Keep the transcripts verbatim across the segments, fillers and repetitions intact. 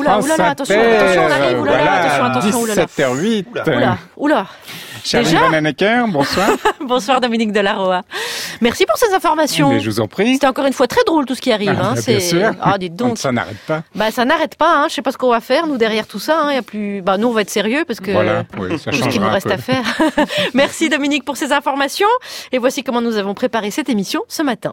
oula, oula, attention, attention, on arrive, oula, voilà, attention, attention, oula. dix-sept heures huit. Oula, oula. Charline Vanhoenacker, bonsoir. Bonsoir Dominique Delaroa. Merci pour ces informations. Mais je vous en prie. C'était encore une fois très drôle tout ce qui arrive. Ah, hein. bien C'est... sûr. Ah, dites donc. Ça n'arrête pas. Bah, ça n'arrête pas. Hein. Je sais pas ce qu'on va faire nous derrière tout ça. Hein. Y a plus. Bah, nous on va être sérieux parce que. Voilà. Oui, ça tout ce qu'il nous reste à faire. Merci Dominique pour ces informations. Et voici comment nous avons préparé cette émission ce matin.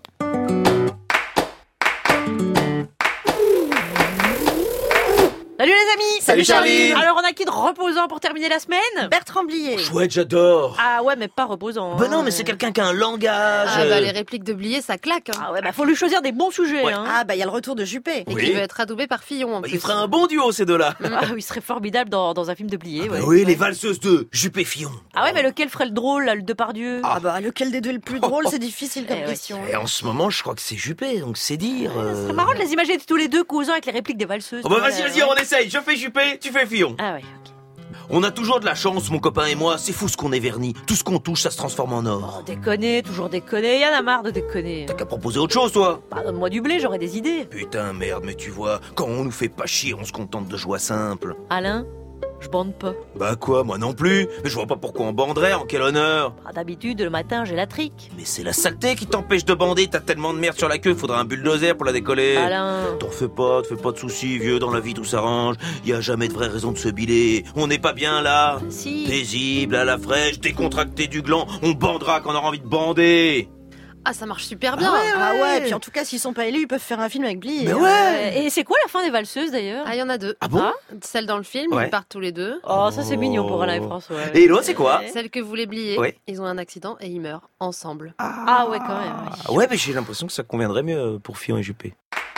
Salut les amis. Salut Charline. Alors on a qui de reposant pour terminer la semaine? Bertrand Blier. Chouette, j'adore. Ah ouais, mais pas reposant. Bah hein. non, mais c'est quelqu'un qui a un langage. Ah bah les répliques de Blier, ça claque. Hein. Ah ouais, bah faut lui choisir des bons sujets. Ouais. Hein. Ah bah il y a le retour de Juppé. Et Oui. qui veut être adoubé par Fillon en Bah, plus. il ferait un bon duo ces deux-là. Ah oui, il serait formidable dans, dans un film de Blier. Bah ouais. oui, les valseuses de Juppé Fillon. Ah ouais, mais lequel ferait le drôle, là, le Depardieu? Ah bah lequel des deux est le plus drôle, c'est difficile comme Eh ouais. question. Et en ce moment, je crois que c'est Juppé, donc c'est dire. Ce euh, serait marrant de les imaginer tous les deux causant avec les répliques des valseuses. Oh bah tu vois, vas-y, là, vas-y, ouais. on essaye. Je fais Juppé, tu fais Fillon. Ah ouais, ok. On a toujours de la chance, mon copain et moi. C'est fou ce qu'on est vernis. Tout ce qu'on touche, ça se transforme en or. Oh, déconner, toujours déconner, y'en a marre de déconner. T'as qu'à proposer autre chose, toi. Bah, donne-moi du blé, j'aurais des idées. Putain, merde, mais tu vois, quand on nous fait pas chier, on se contente de joie simple. Alain, je bande pas. Bah quoi, moi non plus. Mais je vois pas pourquoi on banderait, en quel honneur. Ah, d'habitude, le matin, j'ai la trique. Mais c'est la saleté qui t'empêche de bander. T'as tellement de merde sur la queue, faudra un bulldozer pour la décoller. Alain. T'en fais pas, te fais pas de soucis, vieux, dans la vie tout s'arrange. Y a jamais de vraie raison de se biler. On n'est pas bien là. Si. Paisible, à la fraîche, décontracté du gland. On bandera quand on aura envie de bander. Ah ça marche super bien. Ah ouais, puis en tout cas s'ils sont pas élus, ils peuvent faire un film avec Blier. Mais hein. ouais. Euh, Et c'est quoi la fin des valseuses d'ailleurs? Ah il y en a deux. Ah bon? Celle dans le film, Ouais. ils partent tous les deux. Oh, ça c'est mignon pour Alain et François. ouais. Et l'autre, c'est quoi? Celle que voulait Blier, Ouais. ils ont un accident et ils meurent ensemble. Ah ouais, quand même. oui. Ah ouais, mais j'ai l'impression que ça conviendrait mieux pour Fillon et Juppé.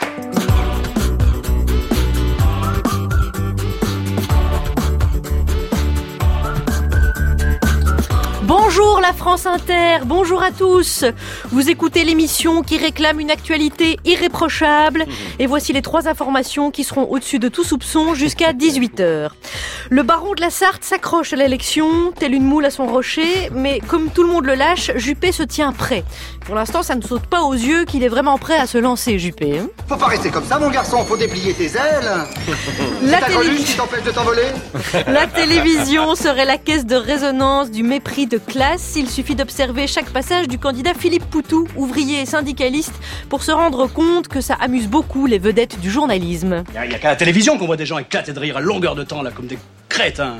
Bonjour la France Inter, bonjour à tous. Vous écoutez l'émission qui réclame une actualité irréprochable. Et voici les trois informations qui seront au-dessus de tout soupçon jusqu'à dix-huit heures. Le baron de la Sarthe s'accroche à l'élection, tel une moule à son rocher. Mais comme tout le monde le lâche, Juppé se tient prêt. Pour l'instant, ça ne saute pas aux yeux qu'il est vraiment prêt à se lancer, Juppé. Hein. Faut pas rester comme ça, mon garçon, faut déplier tes ailes. La C'est ta télé- greluche qui t'empêche de t'envoler. La télévision serait la caisse de résonance du mépris de classe. Il suffit d'observer chaque passage du candidat Philippe Poutou, ouvrier et syndicaliste, pour se rendre compte que ça amuse beaucoup les vedettes du journalisme. Il n'y a qu'à la télévision qu'on voit des gens éclater de rire à longueur de temps, là, comme des crétins.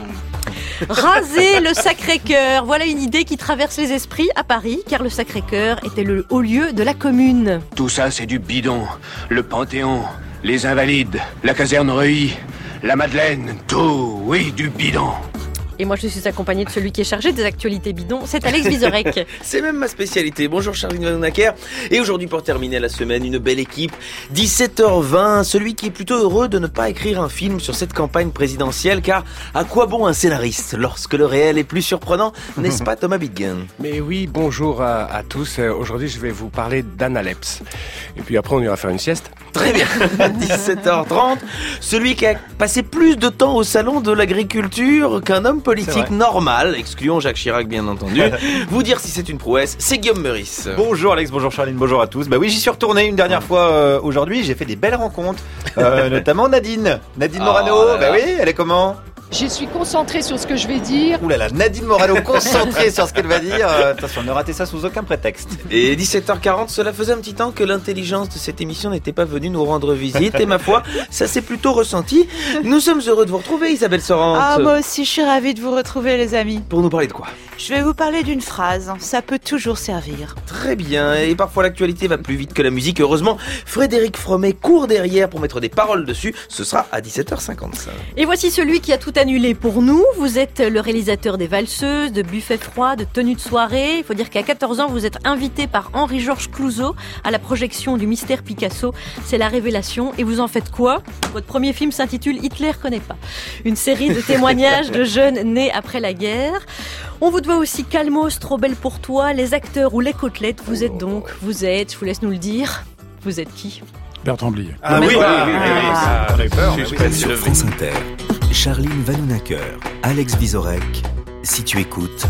Raser le Sacré-Cœur, voilà une idée qui traverse les esprits à Paris, car le Sacré-Cœur était le haut lieu de la commune. Tout ça, c'est du bidon. Le Panthéon, les Invalides, la caserne Reuilly, la Madeleine, tout, oui, du bidon. Et moi je suis accompagnée de celui qui est chargé des actualités bidons, c'est Alex Vizorek. C'est même ma spécialité. Bonjour Charline Vanhoenacker. Et aujourd'hui, pour terminer la semaine, une belle équipe. dix-sept heures vingt, celui qui est plutôt heureux de ne pas écrire un film sur cette campagne présidentielle, car à quoi bon un scénariste lorsque le réel est plus surprenant, n'est-ce pas Thomas Bidgen? Mais oui, bonjour à, à tous. Euh, Aujourd'hui, je vais vous parler d'Analeps. Et puis après, on ira faire une sieste. Très bien. dix-sept heures trente, celui qui a passé plus de temps au salon de l'agriculture qu'un homme politique normal, excluons Jacques Chirac bien entendu. Vous dire si c'est une prouesse, c'est Guillaume Meurice. Bonjour Alex, bonjour Charline, bonjour à tous. Bah oui, j'y suis retourné une dernière fois euh, aujourd'hui, j'ai fait des belles rencontres, euh, notamment Nadine. Nadine Oh Morano, là là. bah oui, elle est comment? Je suis concentrée sur ce que je vais dire. Ouh là là, Nadine Morano concentrée sur ce qu'elle va dire. Euh, attention, ne ratez ça sous aucun prétexte. Et dix-sept heures quarante, cela faisait un petit temps que l'intelligence de cette émission n'était pas venue nous rendre visite. Et ma foi, ça s'est plutôt ressenti. Nous sommes heureux de vous retrouver, Isabelle Sorante. Ah, moi aussi, je suis ravie de vous retrouver, les amis. Pour nous parler de quoi? Je vais vous parler d'une phrase. Ça peut toujours servir. Très bien, et parfois l'actualité va plus vite que la musique. Heureusement, Frédéric Fromet court derrière pour mettre des paroles dessus. Ce sera à dix-sept heures cinquante-cinq. Et voici celui qui a tout annulé pour nous. Vous êtes le réalisateur des valseuses, de buffets froids, de tenues de soirée. Il faut dire qu'à quatorze ans, vous êtes invité par Henri-Georges Clouzot à la projection du Mystère Picasso. C'est la révélation. Et vous en faites quoi? Votre premier film s'intitule Hitler connaît pas. Une série de témoignages de jeunes nés après la guerre. On vous doit aussi Calmos, Trop belle pour toi, Les acteurs ou Les côtelettes. Vous êtes donc, vous êtes, je vous laisse nous le dire, vous êtes qui? Bertrand Blier. Ah oui, oui, oui, oui, oui, Ah. ça, on a eu peur. mais oui. Sur France Inter, Charline Vanhoenacker, Alex Vizorek. Si tu écoutes,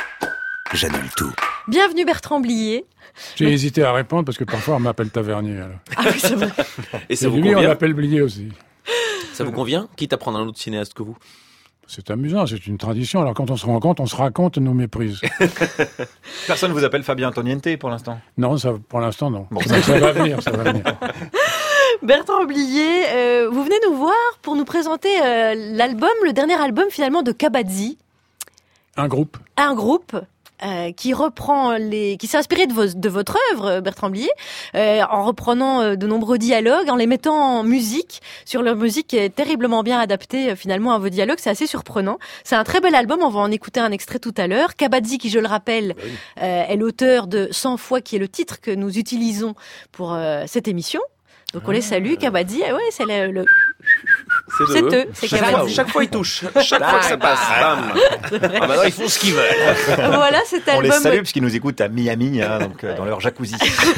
j'annule tout. Bienvenue Bertrand Blier. J'ai hésité à répondre parce que parfois on m'appelle Tavernier. Alors. Ah oui, c'est vrai. Et ça Et vous lui, on convient? l'appelle Blier aussi. Ça vous convient? Quitte à prendre un autre cinéaste que vous? C'est amusant, c'est une tradition. Alors quand on se rencontre, on se raconte nos méprises. Personne ne vous appelle Fabien Antoniente pour l'instant? Non, ça, pour l'instant non. Bon, ça, ça va venir, ça va venir. Bertrand Blier, euh, vous venez nous voir pour nous présenter euh, l'album, le dernier album finalement de Kabaddi. Un groupe. Un groupe. Euh, qui reprend les, qui s'est inspiré de, vos, de votre œuvre, Bertrand Blier, euh, en reprenant euh, de nombreux dialogues, en les mettant en musique, sur leur musique qui est terriblement bien adaptée euh, finalement à vos dialogues. C'est assez surprenant. C'est un très bel album. On va en écouter un extrait tout à l'heure. Kabaddi, qui je le rappelle, oui. euh, est l'auteur de cent fois, qui est le titre que nous utilisons pour euh, cette émission. Donc on les salue, Kabaddi. Ah ouais, c'est le, le... C'est, c'est eux, eux, c'est chaque, fois, chaque fois ils touchent, chaque fois que ça passe, bam. Ah bah non, ils font ce qu'ils veulent. Voilà cet album. On les salue parce qu'ils nous écoutent à Miami, hein, donc euh, dans leur jacuzzi.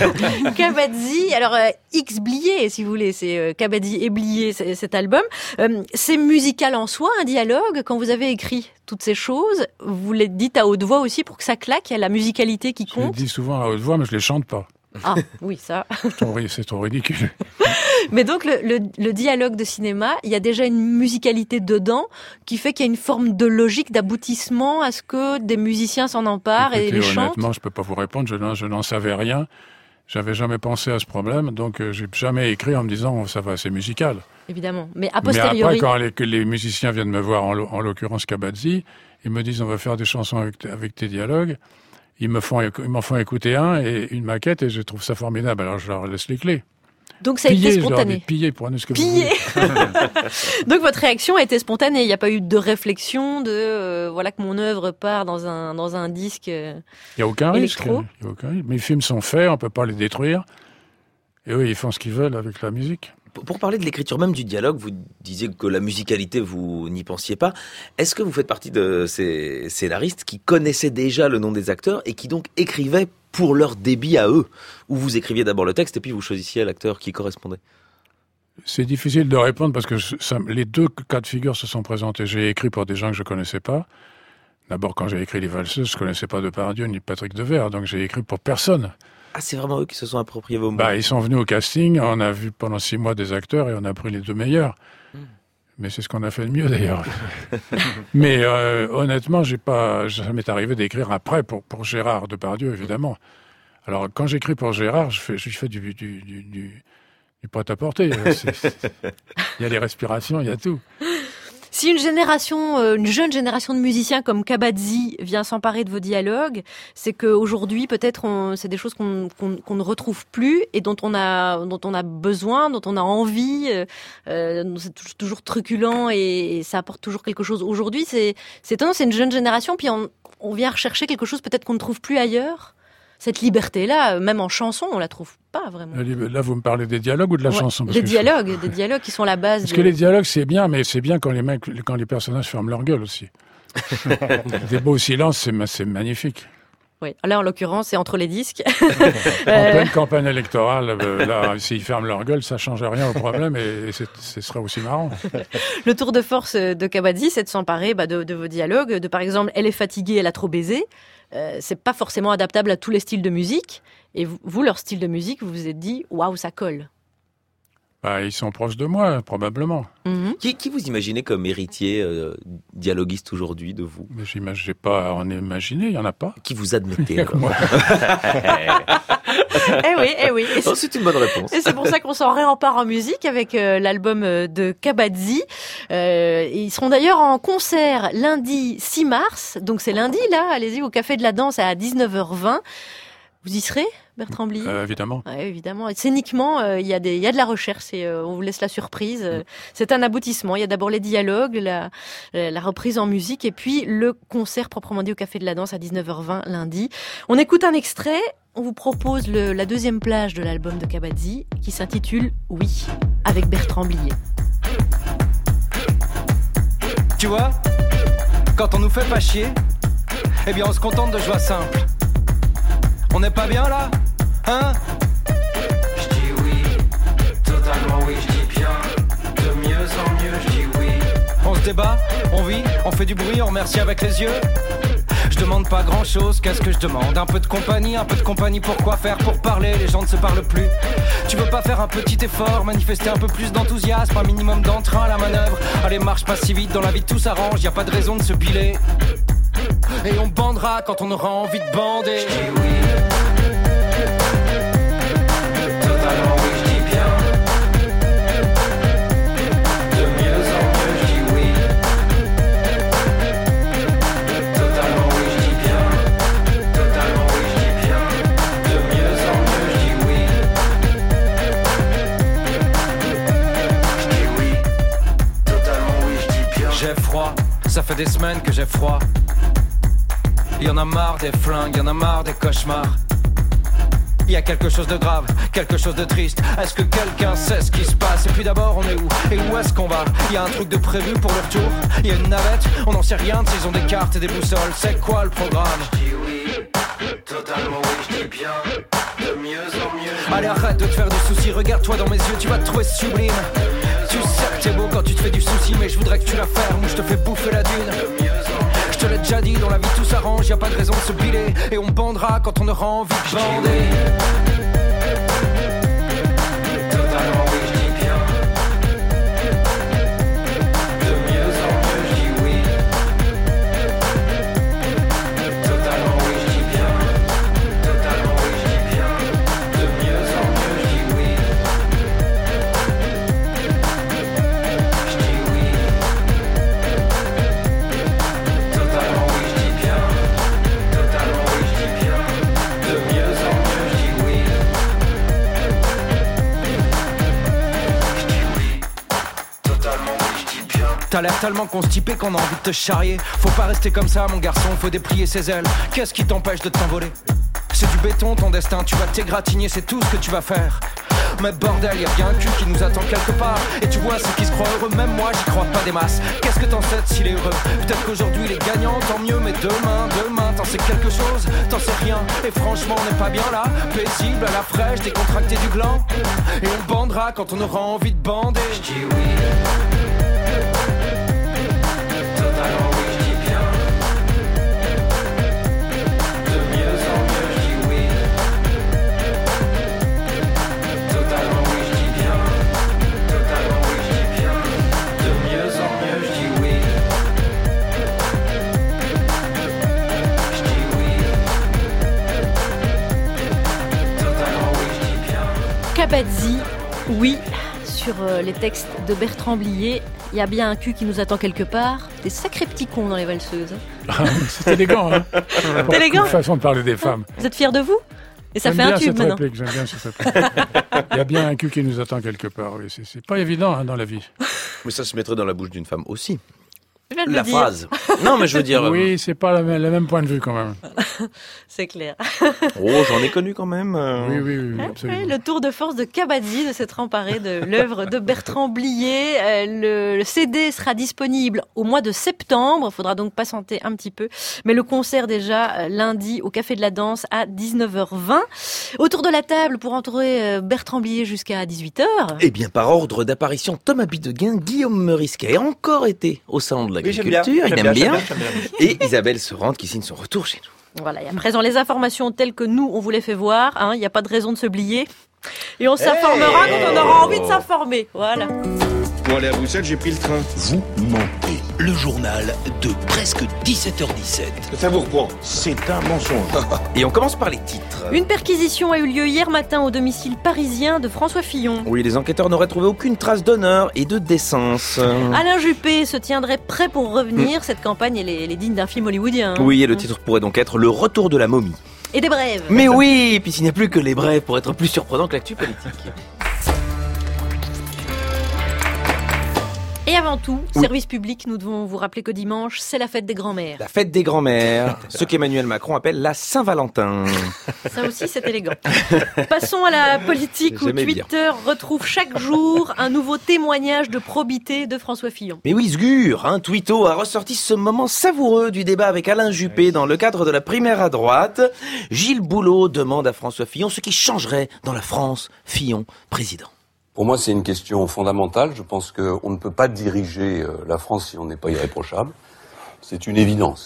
Kabaddi, alors euh, X Blier, si vous voulez, c'est euh, Kabaddi et Blier, c'est, cet album. Euh, c'est musical en soi, un dialogue. Quand vous avez écrit toutes ces choses, vous les dites à haute voix aussi pour que ça claque. Il y a la musicalité qui compte. Je les dis souvent à haute voix, mais je les chante pas. Ah oui, ça. C'est trop, c'est trop ridicule. Mais donc le, le, le dialogue de cinéma, il y a déjà une musicalité dedans qui fait qu'il y a une forme de logique, d'aboutissement à ce que des musiciens s'en emparent. Écoutez, et les chantent. Honnêtement, je peux pas vous répondre. Je, je n'en savais rien. J'avais jamais pensé à ce problème, donc euh, j'ai jamais écrit en me disant oh, ça va, c'est musical. Évidemment, mais a posteriori. Mais après, quand les, que les musiciens viennent me voir, en, en l'occurrence Kabaddi, ils me disent on va faire des chansons avec, avec tes dialogues. Ils me font, ils m'en font écouter un et une maquette et je trouve ça formidable. Alors je leur laisse les clés. Donc ça a piller, été spontané. Piller, prenez ce que piller. vous voulez. Donc votre réaction a été spontanée. Il n'y a pas eu de réflexion de euh, voilà que mon œuvre part dans un dans un disque. Euh, Il n'y a aucun électro. risque. Il y a aucun risque. Mes films sont faits, on peut pas les détruire. Et eux, ils font ce qu'ils veulent avec la musique. Pour parler de l'écriture même du dialogue, vous disiez que la musicalité, vous n'y pensiez pas. Est-ce que vous faites partie de ces scénaristes qui connaissaient déjà le nom des acteurs et qui donc écrivaient pour leur débit à eux? Ou vous écriviez d'abord le texte et puis vous choisissiez l'acteur qui correspondait? C'est difficile de répondre parce que ça, les deux cas de figure se sont présentés. J'ai écrit pour des gens que je connaissais pas. D'abord, quand j'ai écrit Les Valseuses, je connaissais pas Depardieu ni Patrick Devers, donc j'ai écrit pour personne. Ah, c'est vraiment eux qui se sont appropriés vos mots. Bah, ils sont venus au casting, on a vu pendant six mois des acteurs et on a pris les deux meilleurs. Mm. Mais c'est ce qu'on a fait de mieux d'ailleurs. Mais euh, honnêtement, j'ai pas, ça m'est arrivé d'écrire après pour, pour Gérard Depardieu, évidemment. Alors quand j'écris pour Gérard, je fais, je fais du, du, du, du, du prêt-à-porter. Il y a les respirations, il y a tout. Si une génération, euh, une jeune génération de musiciens comme Kabaddi vient s'emparer de vos dialogues, c'est qu'aujourd'hui, peut-être, on, c'est des choses qu'on, qu'on, qu'on ne retrouve plus et dont on a, dont on a besoin, dont on a envie. Euh, c'est toujours truculent et, et ça apporte toujours quelque chose. Aujourd'hui, c'est, c'est étonnant, c'est une jeune génération, puis on, on vient rechercher quelque chose peut-être qu'on ne trouve plus ailleurs. Cette liberté-là, même en chanson, on la trouve pas vraiment. Là, vous me parlez des dialogues ou de la ouais, chanson? Des dialogues, je... des dialogues qui sont la base. Parce de... que les dialogues, c'est bien, mais c'est bien quand les mecs, quand les personnages ferment leur gueule aussi. Des beaux silences, c'est, c'est magnifique. Oui, là, en l'occurrence, c'est entre les disques. En pleine campagne électorale, euh, là, s'ils ferment leur gueule, ça change rien au problème et, et c'est, ce serait aussi marrant. Le tour de force de Kabaddi, c'est de s'emparer bah, de, de vos dialogues, de par exemple, elle est fatiguée, elle a trop baisé. Euh, c'est pas forcément adaptable à tous les styles de musique. Et vous, vous leur style de musique, vous vous êtes dit, waouh, ça colle. Bah, ils sont proches de moi, probablement. Mm-hmm. Qui, qui vous imaginez comme héritier, euh, dialoguiste aujourd'hui de vous? Mais j'imagine pas à en imaginer, il y en a pas. Qui vous admettez alors? Moi. Eh oui, eh oui. Oh, c'est une bonne réponse. Et c'est pour ça qu'on s'en réempare en musique avec euh, l'album de Kabaddi. Euh, ils seront d'ailleurs en concert lundi six mars. Donc c'est lundi, là. Allez-y au Café de la Danse à dix-neuf heures vingt. Vous y serez, Bertrand Blier? euh, Évidemment. Ouais, évidemment. Et scéniquement, il euh, y a des, il y a de la recherche. Et, euh, on vous laisse la surprise. Euh, c'est un aboutissement. Il y a d'abord les dialogues, la, la reprise en musique, et puis le concert proprement dit au Café de la Danse à dix-neuf heures vingt lundi. On écoute un extrait. On vous propose le, la deuxième plage de l'album de Kabaddi, qui s'intitule Oui, avec Bertrand Blier. Tu vois, quand on nous fait pas chier, eh bien on se contente de joie simple. On n'est pas bien là, hein? Je dis oui, totalement oui, je dis bien. De mieux en mieux, je dis oui. On se débat, on vit, on fait du bruit, on remercie avec les yeux. Je demande pas grand chose, qu'est-ce que je demande? Un peu de compagnie, un peu de compagnie pour quoi faire? Pour parler, les gens ne se parlent plus. Tu veux pas faire un petit effort, manifester un peu plus d'enthousiasme, un minimum d'entrain à la manœuvre? Allez, marche pas si vite, dans la vie tout s'arrange, y a pas de raison de se biler. Et on bandera quand on aura envie de bander. Je dis oui. Totalement oui, je dis bien. De mieux en mieux, je dis oui. Totalement oui, je dis bien. Totalement oui, je dis bien. De mieux en mieux, je dis oui. Je dis oui. Totalement oui, je dis bien. J'ai froid, ça fait des semaines que j'ai froid. Y'en a marre des flingues, y'en a marre des cauchemars. Y a quelque chose de grave, quelque chose de triste. Est-ce que quelqu'un sait ce qui se passe? Et puis d'abord on est où? Et où est-ce qu'on va? Y a un truc de prévu pour le retour? Y a une navette? On n'en sait rien s'ils ont des cartes et des boussoles. C'est quoi le programme? Je dis oui, totalement oui, je dis bien. De mieux en mieux. Allez, arrête de te faire du souci, regarde-toi dans mes yeux, tu vas te trouver sublime. Tu sais que t'es beau quand tu te fais du souci, mais je voudrais que tu la fermes ou je te fais bouffer la dune. Je te l'ai déjà dit, dans la vie tout s'arrange, y a pas de raison de se biler. Et on bandera quand on aura envie de bander. Totalement oui, je dis bien. De mieux en mieux, je dis oui. Totalement oui, je dis bien. Totalement oui, je dis bien. De mieux en mieux, je dis oui. Je dis oui. Totalement oui, je dis bien. Totalement oui, je dis bien. De mieux en mieux, je dis oui. Je dis oui. Totalement oui, je dis bien. T'as l'air tellement constipé qu'on a envie de te charrier. Faut pas rester comme ça, mon garçon, faut déplier ses ailes. Qu'est-ce qui t'empêche de t'envoler? C'est du béton ton destin, tu vas t'égratigner, c'est tout ce que tu vas faire. Mais bordel, y'a bien un cul qui nous attend quelque part. Et tu vois ceux qui se croient heureux, même moi j'y crois pas des masses. Qu'est-ce que t'en sais s'il est heureux? Peut-être qu'aujourd'hui il est gagnant, tant mieux. Mais demain, demain, t'en sais quelque chose? T'en sais rien, et franchement on n'est pas bien là. Paisible, à la fraîche, décontracté du gland. Et on bandera quand on aura envie de bander. Je dis oui. Totalement oui, je dis bien. De mieux en mieux, je dis oui. Totalement oui, je dis bien. Totalement oui, je dis bien. De mieux en mieux, je dis oui. Je dis oui. Totalement oui, je dis bien. Kabadzi, oui, sur euh, les textes de Bertrand Blier. Il y a bien un cul qui nous attend quelque part. Des sacrés petits cons dans les valseuses. Ah, c'est élégant, hein. C'est élégant. Une façon de parler des femmes. Vous êtes fiers de vous? Et ça J'aime fait un bien tube cette maintenant. réplique, j'aime bien cette réplique. Il y a bien un cul qui nous attend quelque part. Oui, c'est, c'est pas évident hein, dans la vie. Mais ça se mettrait dans la bouche d'une femme aussi. Je viens de le La dire. phrase. Non, mais je veux dire. Oui, c'est pas le même point de vue quand même. C'est clair. Oh, j'en ai connu quand même. euh. Oui, oui, oui, absolument. Ouais, le tour de force de Kabadzi de s'être emparé de l'œuvre de Bertrand Blier. Euh, le, le C D sera disponible au mois de septembre. Il faudra donc patienter un petit peu. Mais le concert déjà euh, lundi au Café de la Danse à dix-neuf heures vingt. Autour de la table pour entourer euh, Bertrand Blier jusqu'à dix-huit heures. Eh bien, par ordre d'apparition, Thomas Bidegain, Guillaume Meurice, a encore été au salon de Oui, j'aime bien, l'agriculture. j'aime Il aime bien, bien. j'aime bien, j'aime Et Isabelle Serrante qui signe son retour chez nous. Voilà, et à présent les informations telles que nous on vous les fait voir. Il hein, n'y a pas de raison de se blier. Et on s'informera quand on aura envie de s'informer. Voilà. Pour aller à Bruxelles, j'ai pris le train. Vous mentez. Le journal de presque dix-sept heures dix-sept. Ça vous reprend. C'est un mensonge. Et on commence par les titres. Une perquisition a eu lieu hier matin au domicile parisien de François Fillon. Oui, les enquêteurs n'auraient trouvé aucune trace d'honneur et de décence. Alain Juppé se tiendrait prêt pour revenir. Mmh. Cette campagne, elle est, elle est digne d'un film hollywoodien. Hein. Oui, et le titre pourrait donc être Le retour de la momie. Et des brèves. Mais oui, puis s'il n'y a plus que les brèves pour être plus surprenant que l'actu politique. Et avant tout, oui. service public, nous devons vous rappeler que dimanche, c'est la fête des grands-mères. La fête des grands-mères, ce qu'Emmanuel Macron appelle la Saint-Valentin. Ça aussi, c'est élégant. Passons à la politique où Twitter bien. retrouve chaque jour un nouveau témoignage de probité de François Fillon. Mais oui, Sgur, hein, Twitto a ressorti ce moment savoureux du débat avec Alain Juppé dans le cadre de la primaire à droite. Gilles Boulot demande à François Fillon ce qui changerait dans la France Fillon président. Pour moi, c'est une question fondamentale. Je pense qu'on ne peut pas diriger la France si on n'est pas irréprochable. C'est une évidence.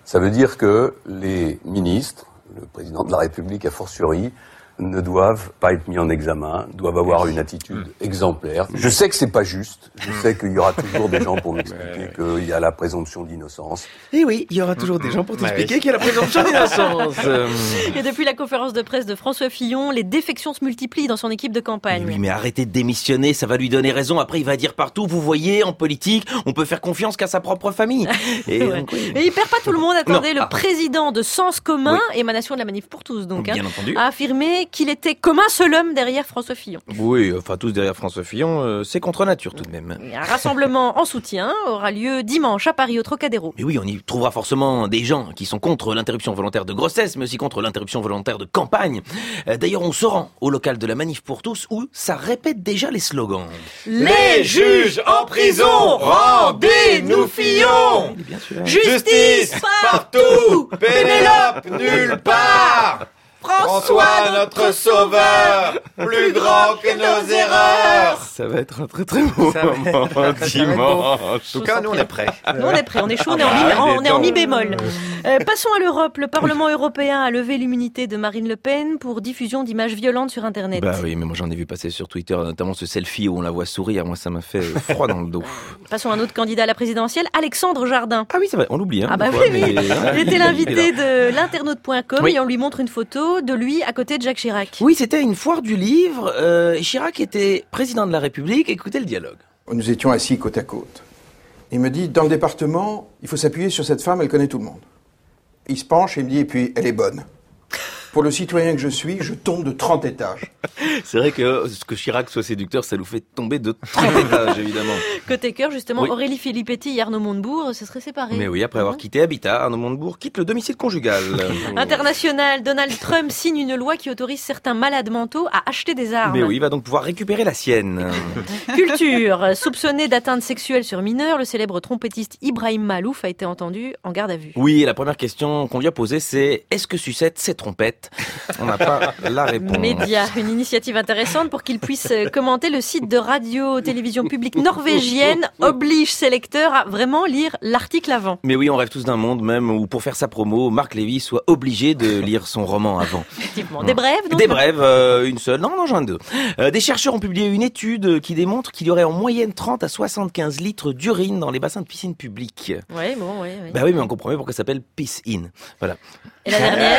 Ça veut dire que les ministres, le président de la République a fortiori, ne doivent pas être mis en examen, doivent avoir une attitude exemplaire. Je sais que c'est pas juste, je sais qu'il y aura toujours des gens pour m'expliquer qu'il y a la présomption d'innocence. Et oui, il y aura toujours des gens pour t'expliquer qu'il y a la présomption d'innocence. Et depuis la conférence de presse de François Fillon, les défections se multiplient dans son équipe de campagne. Oui, mais arrêtez de démissionner, ça va lui donner raison. Après, il va dire partout, vous voyez, en politique, on peut faire confiance qu'à sa propre famille. Et, ouais. donc, oui. Et il perd pas tout le monde. Attendez, non. le ah. président de Sens Commun, oui. émanation de la Manif pour tous, donc, Bien hein, entendu. a affirmé qu'il était comme un seul homme derrière François Fillon. Oui, enfin tous derrière François Fillon, euh, c'est contre nature tout de même. Et un rassemblement en soutien aura lieu dimanche à Paris au Trocadéro. Mais oui, on y trouvera forcément des gens qui sont contre l'interruption volontaire de grossesse, mais aussi contre l'interruption volontaire de campagne. Euh, d'ailleurs, on se rend au local de la Manif pour tous où ça répète déjà les slogans. Les juges en prison, rendez-nous Fillon. Bien sûr. Justice partout, Pénélope nulle part. François, notre sauveur, plus grand que nos erreurs. Ça va être un très très beau Ça va moment être- ça va être dimanche. En tout cas, nous on est prêts. Nous on est prêts, on est chaud, on est en Ah, mi, il est on est en temps. mi bémol. Euh, passons à l'Europe. Le Parlement européen a levé l'immunité de Marine Le Pen pour diffusion d'images violentes sur Internet. Bah oui, mais moi j'en ai vu passer sur Twitter, notamment ce selfie où on la voit sourire. Moi ça m'a fait froid dans le dos. Passons à un autre candidat à la présidentielle, Alexandre Jardin. Ah oui, c'est vrai, on l'oublie. Hein, Ah bah des oui, fois, oui. mais- Il était l'invité de l'internaute point com Oui. et on lui montre une photo de lui à côté de Jacques Chirac. Oui, c'était une foire du livre. Euh, et Chirac était président de la République. Écoutez le dialogue. Nous étions assis côte à côte. Il me dit, dans le département, il faut s'appuyer sur cette femme, elle connaît tout le monde. Il se penche et il me dit, et puis, elle est bonne. Pour le citoyen que je suis, je tombe de trente étages. C'est vrai que ce que Chirac soit séducteur, ça nous fait tomber de trente étages, évidemment. Côté cœur, justement, Oui. Aurélie Filippetti et Arnaud Montebourg se seraient séparés. Mais oui, après avoir quitté Habitat, Arnaud Montebourg quitte le domicile conjugal. International, Donald Trump signe une loi qui autorise certains malades mentaux à acheter des armes. Mais oui, il va donc pouvoir récupérer la sienne. Culture, soupçonné d'atteinte sexuelle sur mineurs, le célèbre trompettiste Ibrahim Malouf a été entendu en garde à vue. Oui, et la première question qu'on lui a posée, c'est est-ce que Sucette, c'est trompette? On n'a pas la réponse. Média, une initiative intéressante pour qu'il puisse commenter. Le site de radio-télévision publique norvégienne oblige ses lecteurs à vraiment lire l'article avant. Mais oui, on rêve tous d'un monde même où pour faire sa promo, Marc Lévy soit obligé de lire son roman avant. Effectivement. Des brèves, donc? Des brèves, euh, une seule. Non, non, j'en ai deux. Euh, des chercheurs ont publié une étude qui démontre qu'il y aurait en moyenne trente à soixante-quinze litres d'urine dans les bassins de piscine publics. Ouais, bon, ouais, ouais. Bah oui, mais on comprend mieux pourquoi ça s'appelle Piss In. Voilà. Et la dernière?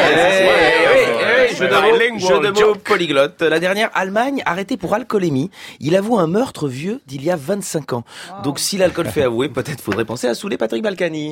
Oui, jeu de mots, Bilingual jeu de mots joke. polyglotte. La dernière, Allemagne, arrêté pour alcoolémie. Il avoue un meurtre vieux d'il y a vingt-cinq ans. Donc si l'alcool fait avouer, peut-être faudrait penser à saouler Patrick Balkany.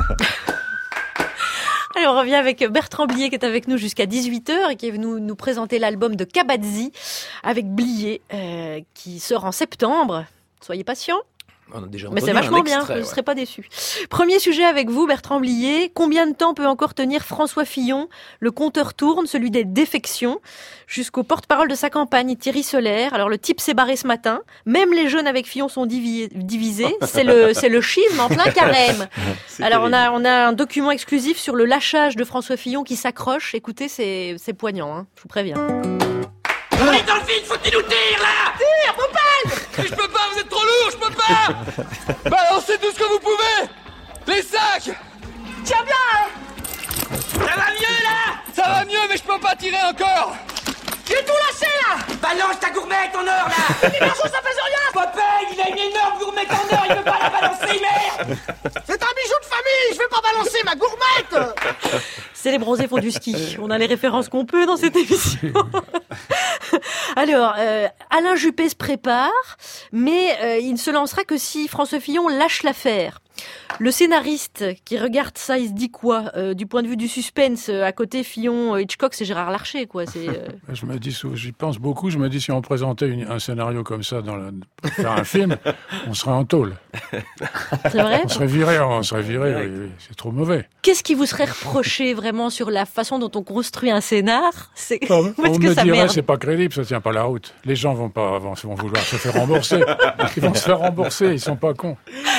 Allez, on revient avec Bertrand Blier qui est avec nous jusqu'à dix-huit heures et qui est venu nous présenter l'album de Kabadzi avec Blier euh, qui sort en septembre. Soyez patients. On a déjà Mais entendu c'est un vachement bien, extrait, je ne ouais. serais pas déçu. Premier sujet avec vous, Bertrand Blier. Combien de temps peut encore tenir François Fillon? Le compteur tourne, celui des défections, jusqu'au porte-parole de sa campagne, Thierry Solaire. Alors le type s'est barré ce matin. Même les jeunes avec Fillon sont divi- divisés. C'est le, c'est le schisme en plein carême. Alors on a, on a un document exclusif sur le lâchage de François Fillon qui s'accroche. Écoutez, c'est, c'est poignant, hein, je vous préviens. On est dans le vide, faut-il nous tire là? Tire, Popal! Mais je peux pas, vous êtes trop lourd, je peux pas! Balancez tout ce que vous pouvez! Les sacs! Tiens bien, hein! Ça va mieux là? Ça va mieux, mais je peux pas tirer encore! J'ai tout lâché là! Balance ta gourmette en or là! Mais garçon, ça faisait rien! Popeye, il a une énorme gourmette en or, il peut pas la balancer, merde! C'est un bijou de famille, je vais pas balancer ma gourmette! C'est les bronzés font du ski. On a les références qu'on peut dans cette émission. Alors, euh, Alain Juppé se prépare, mais euh, il ne se lancera que si François Fillon lâche l'affaire. Le scénariste qui regarde ça, il se dit quoi euh, du point de vue du suspense? À côté, Fillon, euh, Hitchcock, c'est Gérard Larcher, quoi. C'est, euh... Je me dis, j'y pense beaucoup. Je me dis, si on présentait une, un scénario comme ça dans la, pour faire un film, on serait en tôle. C'est vrai? On serait viré, on serait viré. Oui, oui, c'est trop mauvais. Qu'est-ce qui vous serait reproché vraiment sur la façon dont on construit un scénar? C'est... On, Où est-ce on que me ça dirait, merde? c'est pas crédible, ça tient pas la route. Les gens vont pas, vont, vont vouloir se faire rembourser. Ils vont se faire rembourser, ils sont pas cons.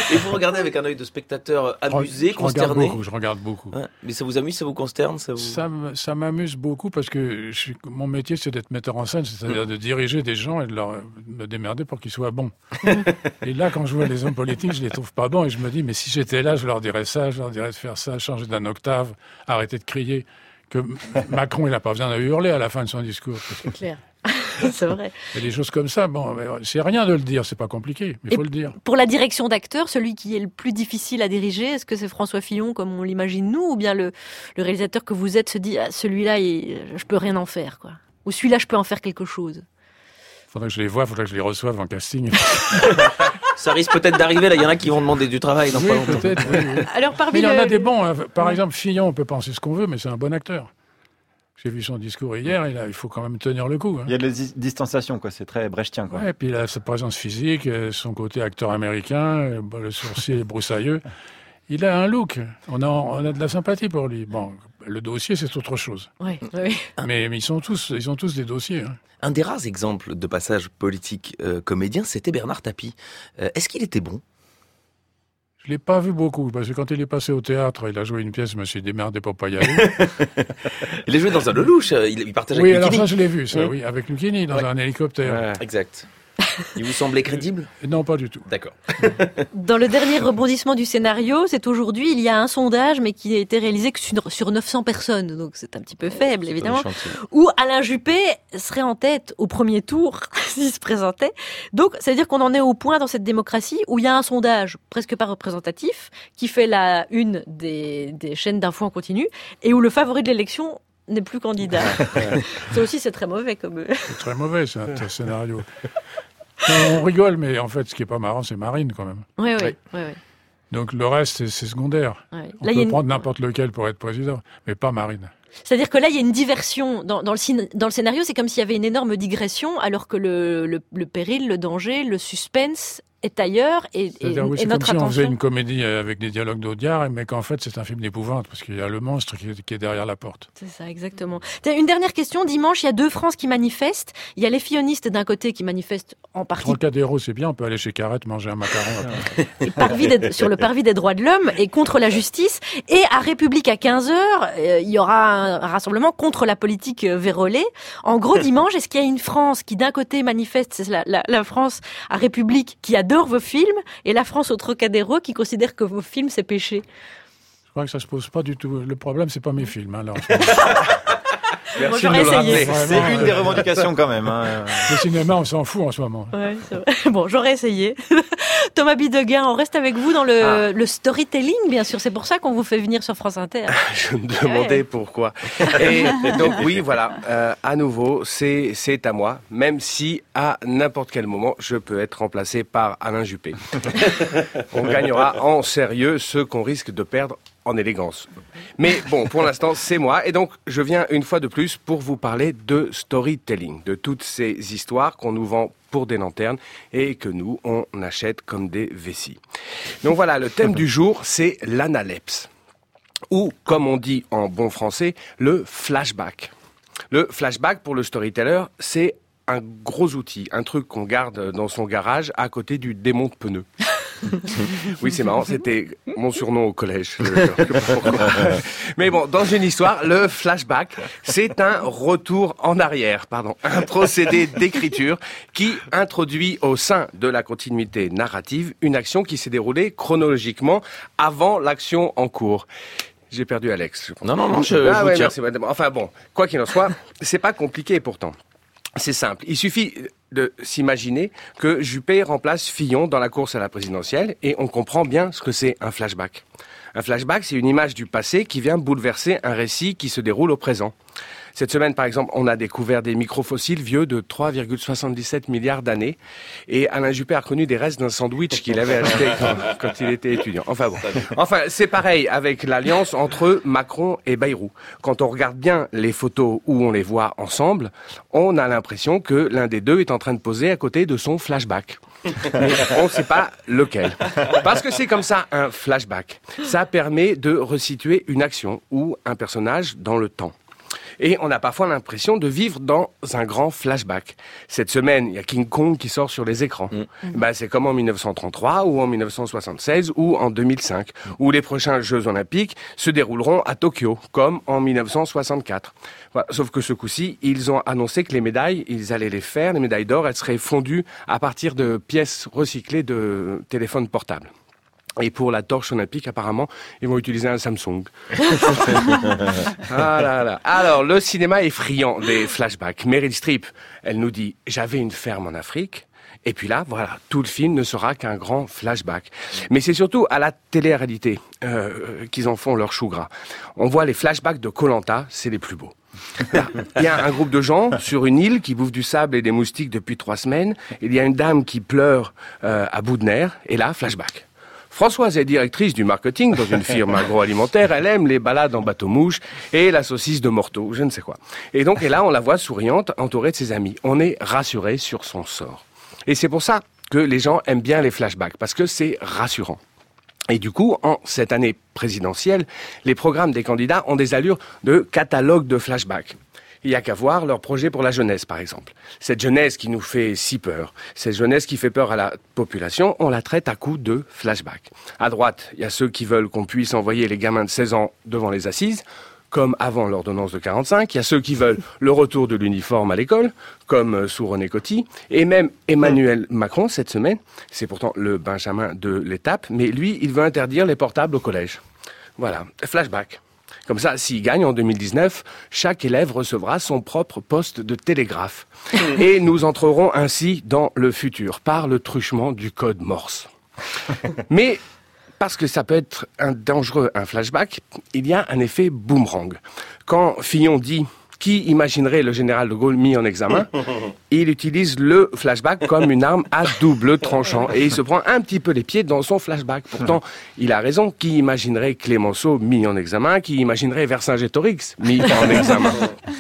Et vous regardez avec un œil de spectateur amusé, je consterné. regarde beaucoup, je regarde beaucoup. Ouais. Mais ça vous amuse, ça vous consterne, ça vous... Ça, m- ça m'amuse beaucoup parce que je suis, mon métier, c'est d'être metteur en scène, c'est-à-dire de diriger des gens et de leur, me démerder pour qu'ils soient bons. Et là, quand je vois les hommes politiques, je les trouve pas bons et je me dis, mais si j'étais là, je leur dirais ça, je leur dirais de faire ça, changer d'un octave, arrêter de crier. Que Macron, il n'a pas besoin de hurler à la fin de son discours. Parce que... C'est clair. C'est vrai. Et des choses comme ça, bon, c'est rien de le dire, c'est pas compliqué, mais il faut le dire. Pour la direction d'acteur, celui qui est le plus difficile à diriger, est-ce que c'est François Fillon, comme on l'imagine nous, ou bien le, le réalisateur que vous êtes se dit, ah, celui-là, il, je peux rien en faire, quoi. Ou celui-là, je peux en faire quelque chose. Faudrait que je les voie, faudrait que je les reçoive en casting. Ça risque peut-être d'arriver, là, il y en a qui vont demander du travail dans oui, pas longtemps. Peut-être, oui, oui. Alors, parmi mais il y en le... a des bons. Hein. Par ouais. exemple, Fillon, on peut penser ce qu'on veut, mais c'est un bon acteur. J'ai vu son discours hier, et là, il faut quand même tenir le coup. Hein. Il y a de la dis- distanciation, quoi. C'est très brechtien, quoi. Ouais, et puis il a sa présence physique, son côté acteur américain, le sourcil broussailleux. Il a un look. On a, on a de la sympathie pour lui. Bon, le dossier, c'est autre chose. Oui, oui. Mais, mais ils sont tous, ils ont tous des dossiers. Hein. Un des rares exemples de passage politique euh, comédien, c'était Bernard Tapie. Euh, est-ce qu'il était bon ? Je l'ai pas vu beaucoup, parce que quand il est passé au théâtre, il a joué une pièce, je me suis démerdé pour pas y aller. Il a joué dans un Lelouch, il, il partageait oui, avec Lucchini. Oui, alors ça, je l'ai vu, ça, mmh. oui, avec Lucchini, dans ouais. un hélicoptère. Ouais. Exact. Il vous semblait crédible ? Non, pas du tout. D'accord. Dans le dernier rebondissement du scénario, c'est aujourd'hui, il y a un sondage, mais qui a été réalisé que sur, sur neuf cents personnes, donc c'est un petit peu faible, c'est évidemment, où Alain Juppé serait en tête au premier tour, s'il se présentait. Donc, c'est-à-dire qu'on en est au point dans cette démocratie où il y a un sondage presque pas représentatif, qui fait la une des, des chaînes d'infos en continu, et où le favori de l'élection n'est plus candidat. Ça aussi, c'est très mauvais comme... C'est très mauvais, c'est un scénario. Non, on rigole, mais en fait, ce qui est pas marrant, c'est Marine, quand même. Oui, oui, oui. oui. Donc le reste, c'est, c'est secondaire. Oui. On là, peut une... prendre n'importe lequel pour être président, mais pas Marine. C'est-à-dire que là, il y a une diversion. Dans, dans, le, cin- dans le scénario, c'est comme s'il y avait une énorme digression, alors que le, le, le péril, le danger, le suspense est ailleurs et, C'est-à-dire, et, oui, et c'est notre comme si attention... on faisait une comédie avec des dialogues d'Audiard, mais qu'en fait c'est un film d'épouvante parce qu'il y a le monstre qui est, qui est derrière la porte. C'est ça, exactement. Une dernière question. Dimanche, il y a deux France qui manifestent. Il y a les fillonistes d'un côté qui manifestent en partie... Trocadéro, c'est bien, on peut aller chez Carrette manger un macaron. et parvis des, sur le parvis des droits de l'homme et contre la justice. Et à République à quinze heures, euh, il y aura un, un rassemblement contre la politique euh, vérolée. En gros, dimanche, est-ce qu'il y a une France qui d'un côté manifeste, c'est la, la, la France à République qui adore vos films, et la France au Trocadéro qui considère que vos films c'est péché? Je crois que ça se pose pas du tout. Le problème, c'est pas mes films. Hein, là, Moi, j'aurais essayé. Vraiment, c'est une euh... des revendications quand même. Hein. Le cinéma, on s'en fout en ce moment. Ouais, c'est vrai. Bon, j'aurais essayé. Thomas Bidegain, on reste avec vous dans le, ah. le storytelling, bien sûr. C'est pour ça qu'on vous fait venir sur France Inter. Je me demandais ouais. pourquoi. Et donc oui, voilà. Euh, à nouveau, c'est c'est à moi, même si à n'importe quel moment, je peux être remplacé par Alain Juppé. On gagnera en sérieux ce qu'on risque de perdre en élégance. Mais bon, pour l'instant, c'est moi. Et donc, je viens une fois de plus pour vous parler de storytelling, de toutes ces histoires qu'on nous vend pour des lanternes et que nous, on achète comme des vessies. Donc voilà, le thème du jour, c'est l'analepse. Ou, comme on dit en bon français, le flashback. Le flashback, pour le storyteller, c'est un gros outil, un truc qu'on garde dans son garage à côté du démonte pneu. Oui, c'est marrant, c'était mon surnom au collège. Mais bon, dans une histoire, le flashback, c'est un retour en arrière, pardon, un procédé d'écriture qui introduit au sein de la continuité narrative une action qui s'est déroulée chronologiquement avant l'action en cours. J'ai perdu Alex. Je pense. Non, non, non, je, ah, je ouais, vous tiens. Merci, madame. Enfin bon, quoi qu'il en soit, c'est pas compliqué pourtant. C'est simple. Il suffit de s'imaginer que Juppé remplace Fillon dans la course à la présidentielle et on comprend bien ce que c'est un flashback. Un flashback, c'est une image du passé qui vient bouleverser un récit qui se déroule au présent. Cette semaine, par exemple, on a découvert des microfossiles vieux de trois virgule soixante-dix-sept milliards d'années. Et Alain Juppé a reconnu des restes d'un sandwich qu'il avait acheté quand, quand il était étudiant. Enfin bon. Enfin, c'est pareil avec l'alliance entre Macron et Bayrou. Quand on regarde bien les photos où on les voit ensemble, on a l'impression que l'un des deux est en train de poser à côté de son flashback. Mais on ne sait pas lequel. Parce que c'est comme ça, un flashback. Ça permet de resituer une action ou un personnage dans le temps. Et on a parfois l'impression de vivre dans un grand flashback. Cette semaine, il y a King Kong qui sort sur les écrans. Mmh. Ben, c'est comme en mille neuf cent trente-trois ou en mille neuf cent soixante-seize ou en deux mille cinq, mmh. où les prochains Jeux Olympiques se dérouleront à Tokyo, comme en mille neuf cent soixante-quatre. Voilà. Sauf que ce coup-ci, ils ont annoncé que les médailles, ils allaient les faire, les médailles d'or, elles seraient fondues à partir de pièces recyclées de téléphones portables. Et pour la torche olympique, apparemment, ils vont utiliser un Samsung. Ah là là. Alors, le cinéma est friand des flashbacks. Meryl Streep, elle nous dit « J'avais une ferme en Afrique ». Et puis là, voilà, tout le film ne sera qu'un grand flashback. Mais c'est surtout à la télé-réalité euh, qu'ils en font leur chou gras. On voit les flashbacks de Koh-Lanta, c'est les plus beaux. Il y a un groupe de gens sur une île qui bouffent du sable et des moustiques depuis trois semaines. Il y a une dame qui pleure euh, à bout de nerfs. Et là, flashback. Françoise est directrice du marketing dans une firme agroalimentaire. Elle aime les balades en bateau-mouche et la saucisse de Morteau, je ne sais quoi. Et donc, et là, on la voit souriante, entourée de ses amis. On est rassuré sur son sort. Et c'est pour ça que les gens aiment bien les flashbacks, parce que c'est rassurant. Et du coup, en cette année présidentielle, les programmes des candidats ont des allures de catalogue de flashbacks. Il n'y a qu'à voir leur projet pour la jeunesse, par exemple. Cette jeunesse qui nous fait si peur, cette jeunesse qui fait peur à la population, on la traite à coups de flashbacks. À droite, il y a ceux qui veulent qu'on puisse envoyer les gamins de seize ans devant les assises, comme avant l'ordonnance de quarante-cinq. Il y a ceux qui veulent le retour de l'uniforme à l'école, comme sous René Coty. Et même Emmanuel Macron, cette semaine, c'est pourtant le Benjamin de l'étape, mais lui, il veut interdire les portables au collège. Voilà, flashback. Comme ça, s'il gagne en deux mille dix-neuf, chaque élève recevra son propre poste de télégraphe. Et nous entrerons ainsi dans le futur, par le truchement du code Morse. Mais parce que ça peut être un dangereux, un flashback, il y a un effet boomerang. Quand Fillon dit « Qui imaginerait le général de Gaulle mis en examen ?» il utilise le flashback comme une arme à double tranchant. Et il se prend un petit peu les pieds dans son flashback. Pourtant, il a raison. Qui imaginerait Clémenceau mis en examen? Qui imaginerait Vercingétorix mis en examen?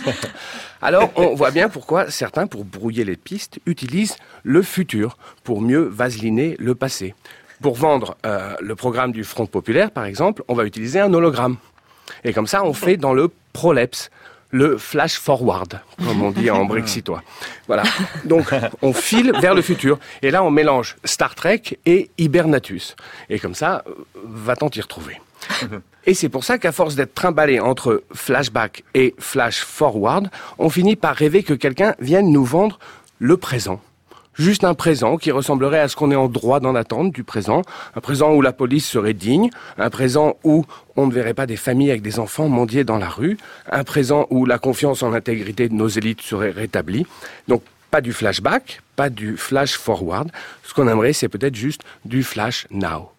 Alors, on voit bien pourquoi certains, pour brouiller les pistes, utilisent le futur pour mieux vaseliner le passé. Pour vendre euh, le programme du Front populaire, par exemple, on va utiliser un hologramme. Et comme ça, on fait dans le prolepse, le flash forward, comme on dit en brexitois. Voilà. Donc, on file vers le futur. Et là, on mélange Star Trek et Hibernatus. Et comme ça, va-t-on t'y retrouver. Et c'est pour ça qu'à force d'être trimballé entre flashback et flash forward, on finit par rêver que quelqu'un vienne nous vendre le présent. Juste un présent qui ressemblerait à ce qu'on est en droit d'en attendre du présent. Un présent où la police serait digne. Un présent où on ne verrait pas des familles avec des enfants mendier dans la rue. Un présent où la confiance en l'intégrité de nos élites serait rétablie. Donc, pas du flashback, pas du flash forward. Ce qu'on aimerait, c'est peut-être juste du flash now.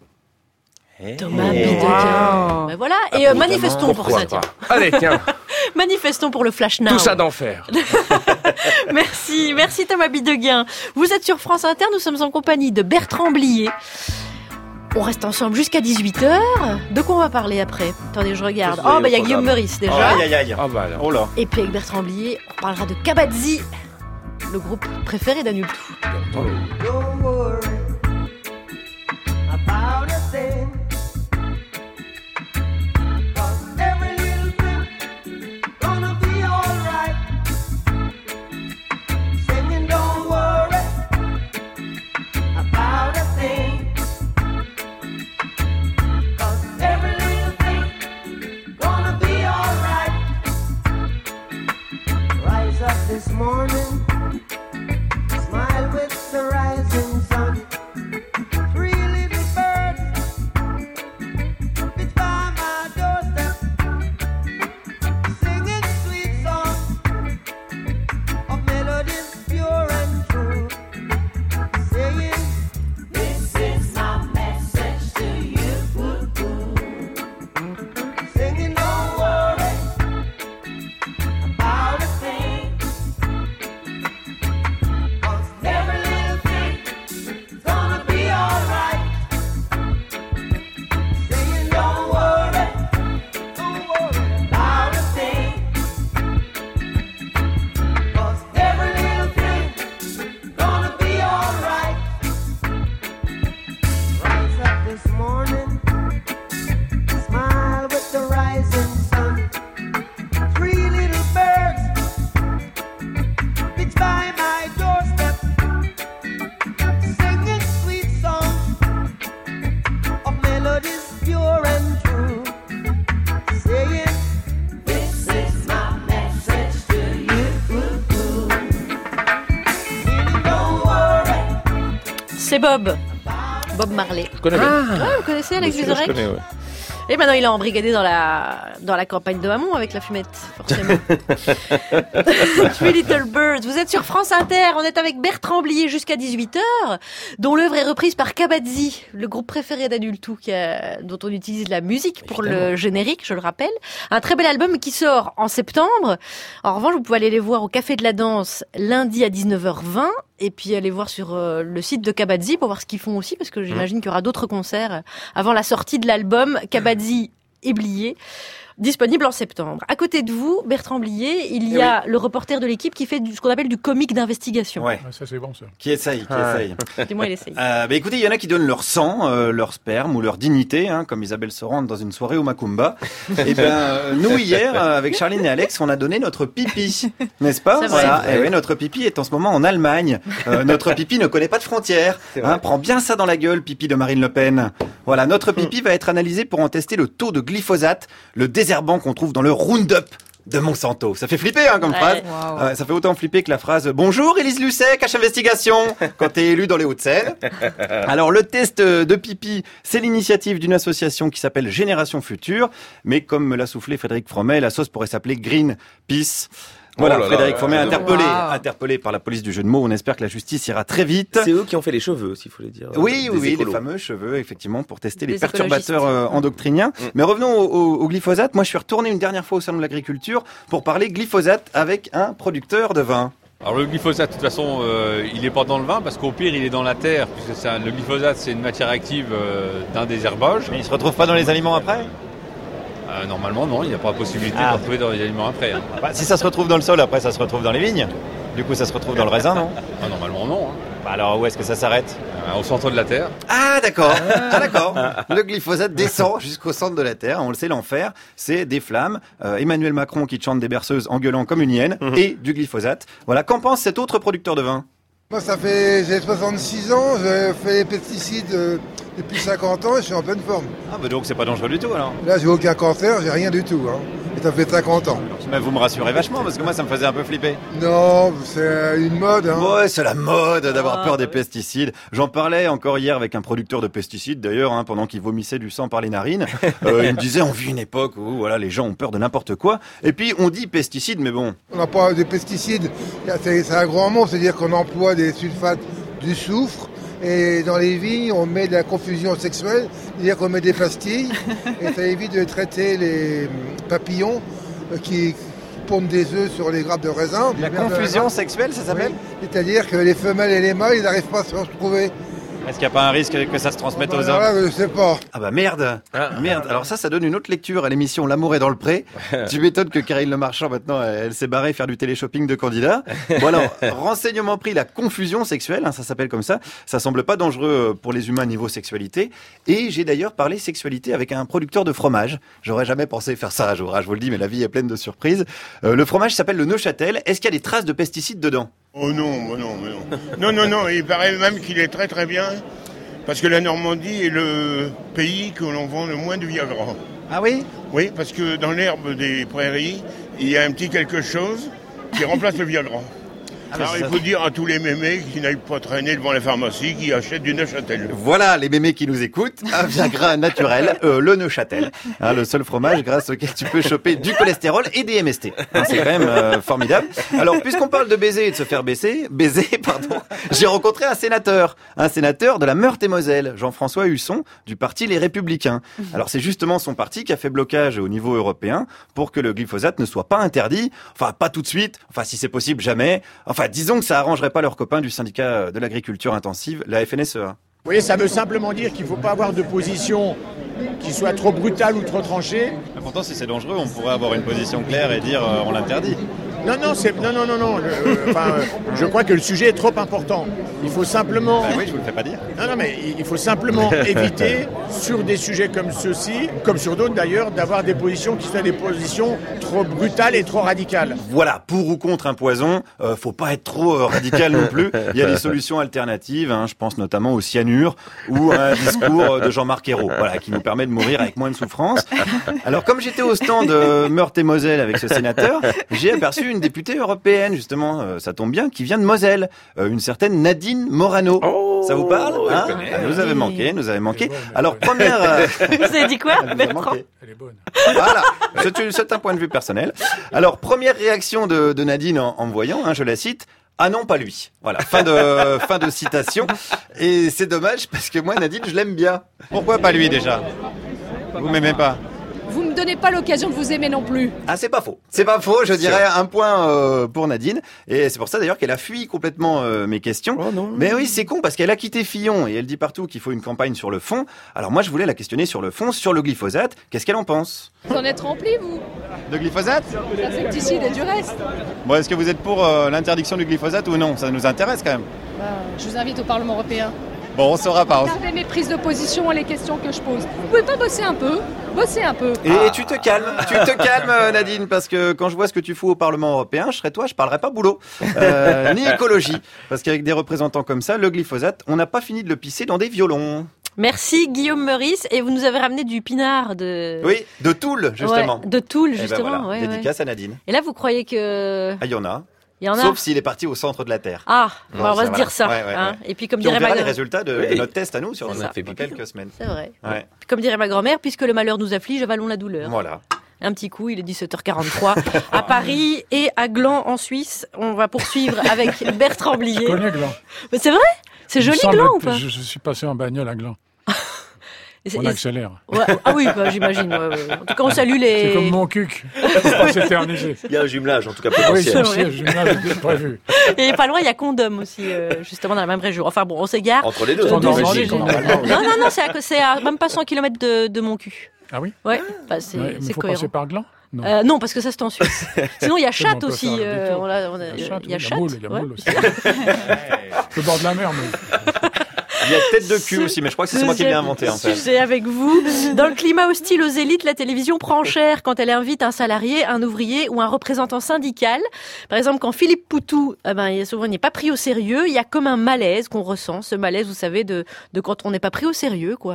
Thomas Bidegain. Ben voilà, et euh, manifestons pour ça, tiens. Allez, tiens. Manifestons pour le Flash Now. Tout ça d'enfer. Merci, merci Thomas Bidegain. Vous êtes sur France Inter, nous sommes en compagnie de Bertrand Blier. On reste ensemble jusqu'à dix-huit heures. De quoi on va parler après? Attendez, je regarde. Oh, bah il y a Guillaume Meurice déjà. Aïe, aïe, aïe. Oh, bah, alors. Oh là. Et puis avec Bertrand Blier, on parlera de Kabadzi, le groupe préféré d'Anultou. Oh. Don't worry about a thing. This morning, smile with the rising sun. blood is pure and true. Saying, this is my message to you. Don't worry. C'est Bob. Bob Marley. Je connais bien. Ah, vous connaissez Alex Celui-là, je Vizorek? connais, ouais. Et maintenant, il est embrigadé dans la, dans la campagne de Hamon avec la fumette, forcément. Three Little Birds. Vous êtes sur France Inter. On est avec Bertrand Blier jusqu'à dix-huit heures, dont l'œuvre est reprise par Kabadzi, le groupe préféré d'Adultou, qui a, dont on utilise la musique pour Évidemment. le générique, je le rappelle. Un très bel album qui sort en septembre. En revanche, vous pouvez aller les voir au Café de la Danse lundi à dix-neuf heures vingt. Et puis aller voir sur euh, le site de Kabadzi pour voir ce qu'ils font aussi, parce que j'imagine mmh. qu'il y aura d'autres concerts avant la sortie de l'album Kabadzi et Blier, disponible en septembre. À côté de vous, Bertrand Blier, il y et a oui. le reporter de l'équipe qui fait du, ce qu'on appelle du comique d'investigation. Ouais. Ah, ça c'est bon ça. Qui essaye, qui ah. essaye. Dis-moi, il essaye. Euh, bah, écoutez, il y en a qui donnent leur sang, euh, leur sperme ou leur dignité, hein, comme Isabelle Sorand dans une soirée au Macumba. Et ben euh, nous hier, euh, avec Charline et Alex, on a donné notre pipi, n'est-ce pas? C'est Voilà. vrai. Et oui, notre pipi est en ce moment en Allemagne. Euh, notre pipi ne connaît pas de frontières. Hein, prends bien ça dans la gueule, pipi de Marine Le Pen. Voilà, notre pipi va être analysé pour en tester le taux de glyphosate, le désherbant qu'on trouve dans le Roundup de Monsanto. Ça fait flipper, hein, comme Ouais. phrase. Wow. Euh, ça fait autant flipper que la phrase « Bonjour, Élise Lucet, cache investigation » quand t'es élu dans les Hauts-de-Seine. Alors, le test de pipi, c'est l'initiative d'une association qui s'appelle Génération Future. Mais comme me l'a soufflé Frédéric Fromet, la sauce pourrait s'appeler Greenpeace. Voilà, Oh là Frédéric là, Fromet là, interpellé, wow. interpellé par la police du jeu de mots. On espère que la justice ira très vite. C'est eux qui ont fait les cheveux aussi, il faut le dire. Oui, oui, Des oui, les écolos. fameux cheveux, effectivement, pour tester Des les perturbateurs écologistes. euh, endocriniens. Mm. Mais revenons au, au, au glyphosate. Moi, je suis retourné une dernière fois au salon de l'agriculture pour parler glyphosate avec un producteur de vin. Alors le glyphosate, de toute façon, euh, il n'est pas dans le vin parce qu'au pire, il est dans la terre, puisque c'est un- le glyphosate, c'est une matière active euh, d'un désherbage. Mais il se retrouve pas dans les aliments après? Euh, normalement, non, il n'y a pas la possibilité Ah. de le retrouver dans les aliments après. Hein. Bah, si ça se retrouve dans le sol, après ça se retrouve dans les vignes. Du coup, ça se retrouve dans le raisin, non? Ah, normalement, non. Hein. Bah alors, où est-ce que ça s'arrête? Euh, au centre de la terre. Ah d'accord, ah d'accord. Le glyphosate descend jusqu'au centre de la Terre. On le sait, l'enfer, c'est des flammes. Euh, Emmanuel Macron qui chante des berceuses en gueulant comme une hyène et du glyphosate. Voilà, qu'en pense cet autre producteur de vin? Moi, ça fait, j'ai soixante-six ans, j'ai fait les pesticides euh, depuis cinquante ans et je suis en pleine forme. Ah bah donc c'est pas dangereux du tout alors. Là, j'ai aucun cancer, j'ai rien du tout. Hein. Et ça fait cinquante ans. Mais vous me rassurez vachement parce que moi ça me faisait un peu flipper. Non, c'est une mode. Hein. Ouais, c'est la mode d'avoir Ah, peur des oui. pesticides. J'en parlais encore hier avec un producteur de pesticides d'ailleurs, hein, pendant qu'il vomissait du sang par les narines. Euh, il me disait on vit une époque où voilà les gens ont peur de n'importe quoi. Et puis on dit pesticides, mais bon. On n'a pas des pesticides, c'est c'est un grand mot, c'est-à-dire qu'on emploie des sulfates du soufre. Et dans les vignes, on met de la confusion sexuelle, c'est-à-dire qu'on met des pastilles et ça évite de traiter les papillons euh, qui pondent des œufs sur les grappes de raisin. La confusion sexuelle, ça s'appelle? Oui. C'est-à-dire que les femelles et les mâles, ils n'arrivent pas à se retrouver. Est-ce qu'il n'y a pas un risque que ça se transmette aux hommes? Voilà, je sais pas. Ah bah merde, merde. Alors ça, ça donne une autre lecture à l'émission L'amour est dans le pré. Tu m'étonnes que Karine Le Marchand, maintenant, elle, elle s'est barrée faire du téléshopping de candidats. Bon alors, renseignement pris, la confusion sexuelle, hein, ça s'appelle comme ça. Ça semble pas dangereux pour les humains niveau sexualité. Et j'ai d'ailleurs parlé sexualité avec un producteur de fromage. J'aurais jamais pensé faire ça un jour, hein, je vous le dis, mais la vie est pleine de surprises. Euh, le fromage s'appelle le Neuchâtel. Est-ce qu'il y a des traces de pesticides dedans? Oh non, oh non, mais non. Non, non, non, il paraît même qu'il est très très bien, parce que la Normandie est le pays que l'on vend le moins de Viagra. Ah oui? Oui, parce que dans l'herbe des prairies, il y a un petit quelque chose qui remplace le Viagra. Ah, Alors il ça... faut dire à tous les mémés qui n'aillent pas traîner devant la pharmacie, qui achètent du Neuchâtel. Voilà les mémés qui nous écoutent, un Viagra naturel, euh, le Neuchâtel, hein, le seul fromage grâce auquel tu peux choper du cholestérol et des M S T. Hein, c'est quand même euh, formidable. Alors puisqu'on parle de baiser et de se faire baiser, baiser, pardon, j'ai rencontré un sénateur, un sénateur de la Meurthe-et-Moselle, Jean-François Husson, du parti Les Républicains. Alors c'est justement son parti qui a fait blocage au niveau européen pour que le glyphosate ne soit pas interdit, enfin pas tout de suite, enfin si c'est possible jamais, enfin disons que ça arrangerait pas leurs copains du syndicat de l'agriculture intensive, la F N S E A. Oui, ça veut simplement dire qu'il ne faut pas avoir de position qui soit trop brutale ou trop tranchée. Pourtant, si c'est dangereux, on pourrait avoir une position claire et dire euh, on l'interdit. Non, non, c'est, non, non, non, non. le- euh, enfin, euh, je crois que le sujet est trop important. Il faut simplement. Bah oui, je vous le fais pas dire. Non, non, mais il- il faut simplement éviter, sur des sujets comme ceux-ci, comme sur d'autres d'ailleurs, d'avoir des positions qui soient des positions trop brutales et trop radicales. Voilà, pour ou contre un poison, euh, faut pas être trop euh, radical non plus. Il y a des solutions alternatives, hein, je pense notamment au cyanure ou à un discours de Jean-Marc Ayrault, voilà, qui nous permet de mourir avec moins de souffrance. Alors comme j'étais au stand de Meurthe-et-Moselle avec ce sénateur, j'ai aperçu une députée européenne, justement, euh, ça tombe bien, qui vient de Moselle, euh, une certaine Nadine Morano. Oh, ça vous parle hein connais, Ah, Nous oui. avez manqué, nous avez manqué. Alors première... euh, Vous avez dit quoi, Elle nous a Bertrand? manqué. Voilà, c'est c'est un point de vue personnel. Alors, première réaction de, de Nadine en, en me voyant, hein, je la cite. Ah non, pas lui. Voilà, fin de fin de citation. Et c'est dommage parce que moi, Nadine, je l'aime bien. Pourquoi pas lui déjà? Vous m'aimez pas? Vous me donnez pas l'occasion de vous aimer non plus. Ah, c'est pas faux. C'est pas faux, je dirais un point euh, pour Nadine. Et c'est pour ça d'ailleurs qu'elle a fui complètement euh, mes questions. Oh non. Mais oui, c'est con parce qu'elle a quitté Fillon et elle dit partout qu'il faut une campagne sur le fond. Alors moi, je voulais la questionner sur le fond, sur le glyphosate. Qu'est-ce qu'elle en pense? Vous en êtes rempli, vous? De glyphosate? L'insecticide et du reste. Bon, est-ce que vous êtes pour euh, l'interdiction du glyphosate ou non? Ça nous intéresse quand même. Bah, je vous invite au Parlement européen. Bon, on saura pas. Regardez mes prises de position et les questions que je pose. Vous pouvez pas bosser un peu? Bosser un peu. Et tu te calmes, tu te calmes euh, Nadine, parce que quand je vois ce que tu fous au Parlement européen, je serais toi, je parlerais pas boulot, euh, ni écologie. Parce qu'avec des représentants comme ça, le glyphosate, on n'a pas fini de le pisser dans des violons. Merci Guillaume Meurice. Et vous nous avez ramené du pinard de... Oui, de Toul, justement. Ouais, de Toul, Eh ben justement. voilà, ouais, dédicace ouais. à Nadine. Et là, vous croyez que... Ah, il y en a. Il y en a. Sauf s'il est parti au centre de la Terre. Ah, Bon, bah, on va ça, se voilà. dire ça. Ouais, ouais, hein. ouais. Et puis, comme Puis on dirait verra ma... les résultats de, Oui. de notre test à nous sur On ça, a fait dans pipi. quelques semaines. C'est vrai. Ouais. Comme dirait ma grand-mère, puisque le malheur nous afflige, avalons la douleur. Voilà. Un petit coup, il est dix-sept heures quarante-trois à Paris et à Gland en Suisse. On va poursuivre avec Bertrand Blier. Je connais Gland. Mais c'est vrai? C'est Il me joli semble Gland ou que pas? je, je suis passé en bagnole à Gland. Et c'est- On et- accélère. Ouais, ah oui, bah, j'imagine. ouais, ouais. En tout cas, on salue les... C'est comme mon cuc. Faut pas s'éterniser. Il y a un jumelage, en tout cas Oui, potentiel. c'est un jumelage est prévu. Et pas loin, il y a Condom aussi, euh, justement dans la même région. Enfin bon, on s'égare. Entre les deux, Euh, en deux- Normandie, deux- normalement. Non, non, non, c'est à, c'est à même pas cent kilomètres de, de mon cul. Ah oui? Ouais, bah, c'est Ouais, mais c'est faut cohérent. passer par Gland? Non. Euh, non, parce que ça c'est en Suisse. Sinon, il y a Mais on Chatte peut aussi. faire le euh, détour. on a- on a- Il y a Chatte, il y a oui, la Chatte. Moule, il y a ouais. Moule aussi. Le bord de la mer, mais... Il y a tête de cul aussi, mais je crois que c'est moi qui l'ai inventé en fait. Sujet avec vous. Dans le climat hostile aux élites, la télévision prend cher quand elle invite un salarié, un ouvrier ou un représentant syndical. Par exemple, quand Philippe Poutou, eh ben, il- souvent il n'est pas pris au sérieux, il y a comme un malaise qu'on ressent. Ce malaise, vous savez, de, de quand on n'est pas pris au sérieux, quoi.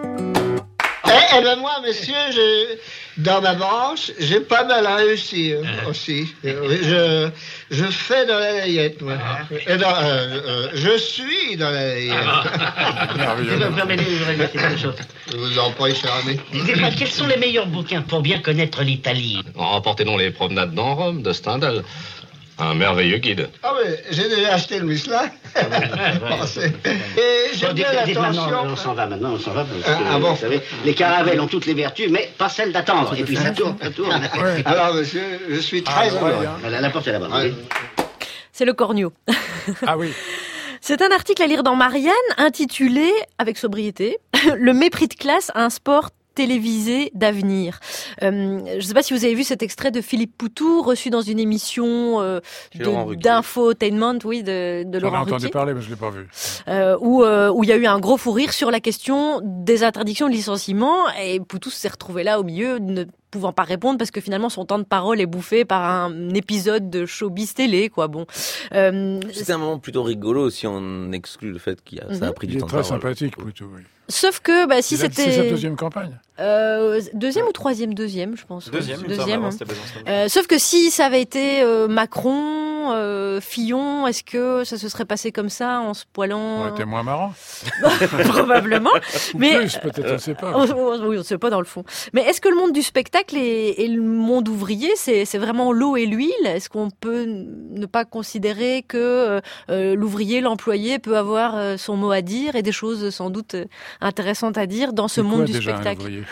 Eh, eh ben moi, monsieur, je, dans ma branche, j'ai pas mal réussi euh, aussi. Euh, Je, je fais dans la layette, moi. Et dans, euh, euh, je suis dans la layette. Tu vas me permettre de vous régler quelque chose. Je vous en prie, cher ami. Dites-moi, quels sont les meilleurs bouquins pour bien connaître l'Italie? Emportez donc les promenades dans Rome de Stendhal. Un merveilleux guide. Ah oui, j'ai déjà acheté le Michelin. Bon, c'est- Et j'ai Bon, dites- bien dites maintenant, l'attention. on s'en va maintenant, on s'en va. Parce Ah, que, ah bon. vous savez, les caravelles ont toutes les vertus, mais pas celle d'attendre. Et puis ça tourne, ça tourne. Alors, monsieur, je suis très heureux. Voilà, la porte est là-bas. vous voyez. C'est le cornio. Ah oui. C'est un article à lire dans Marianne intitulé, avec sobriété, Le mépris de classe, un sport télévisé d'avenir. Euh, je ne sais pas si vous avez vu cet extrait de Philippe Poutou reçu dans une émission euh, Chez Laurent de- Ruquier. d'infotainment, oui, de, de J'en ai Laurent entendu Ruquier. parler, mais je l'ai pas vu. Euh, où euh, où il y a eu un gros fou rire sur la question des interdictions de licenciement et Poutou s'est retrouvé là au milieu, ne pouvant pas répondre parce que finalement son temps de parole est bouffé par un épisode de showbiz télé, quoi. Bon, euh, C'était un moment plutôt rigolo si on exclut le fait qu'il y a, ça a Mhm. pris du Il est temps de très parole. sympathique, Poutou, oui. sauf que bah, si C'est la- C'est sa c'était deuxième campagne. euh, deuxième ou troisième, deuxième, je pense. Deuxième, il me semble, deuxième. avant, hein. c'était Besançon. Euh, sauf que si ça avait été euh, Macron, euh, Fillon, est-ce que ça se serait passé comme ça en se Ça poilant aurait été moins marrant. Probablement. Ou Mais plus, peut-être, on ne sait pas. On- on- oui, on ne sait pas dans le fond. Mais est-ce que le monde du spectacle et, et le monde ouvrier, c'est c'est vraiment l'eau et l'huile? Est-ce qu'on peut ne pas considérer que euh, l'ouvrier, l'employé peut avoir euh, son mot à dire et des choses sans doute euh, intéressantes à dire dans ce C'est monde quoi, du déjà, un spectacle? ouvrier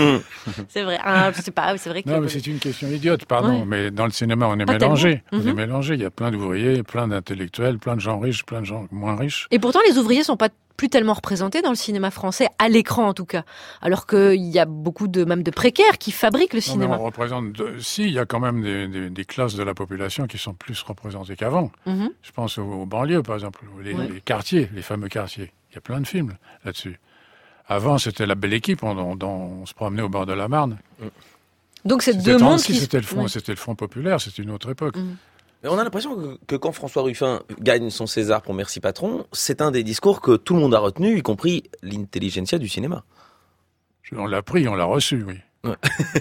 C'est vrai. Ah, je sais pas. C'est vrai que Non, mais c'est une question idiote, pardon. Ouais. Mais dans le cinéma, on est Pas mélangé. tellement. On est Mhm. mélangé. Il y a plein d'ouvriers, plein d'intellectuels, plein de gens riches, plein de gens moins riches. Et pourtant, les ouvriers sont pas plus tellement représentés dans le cinéma français, à l'écran en tout cas. Alors qu'il y a beaucoup de, même de précaires qui fabriquent le Non, cinéma. mais on représente, de- si, il y a quand même des, des, des classes de la population qui sont plus représentées qu'avant. Mhm. Je pense aux, aux banlieues, par exemple, les, Ouais. les quartiers, les fameux quartiers. Il y a plein de films là-dessus. Avant, c'était la belle équipe, on, on, on se promenait au bord de la Marne. Donc c'est C'était deux mondes trente-six, qui... C'était le front, Ouais. c'était le front populaire, c'était une autre époque. Mhm. Mais on a l'impression que, que quand François Ruffin gagne son César pour Merci Patron, c'est un des discours que tout le monde a retenu, y compris l'intelligentsia du cinéma. Je- On l'a pris, on l'a reçu, oui. Ouais.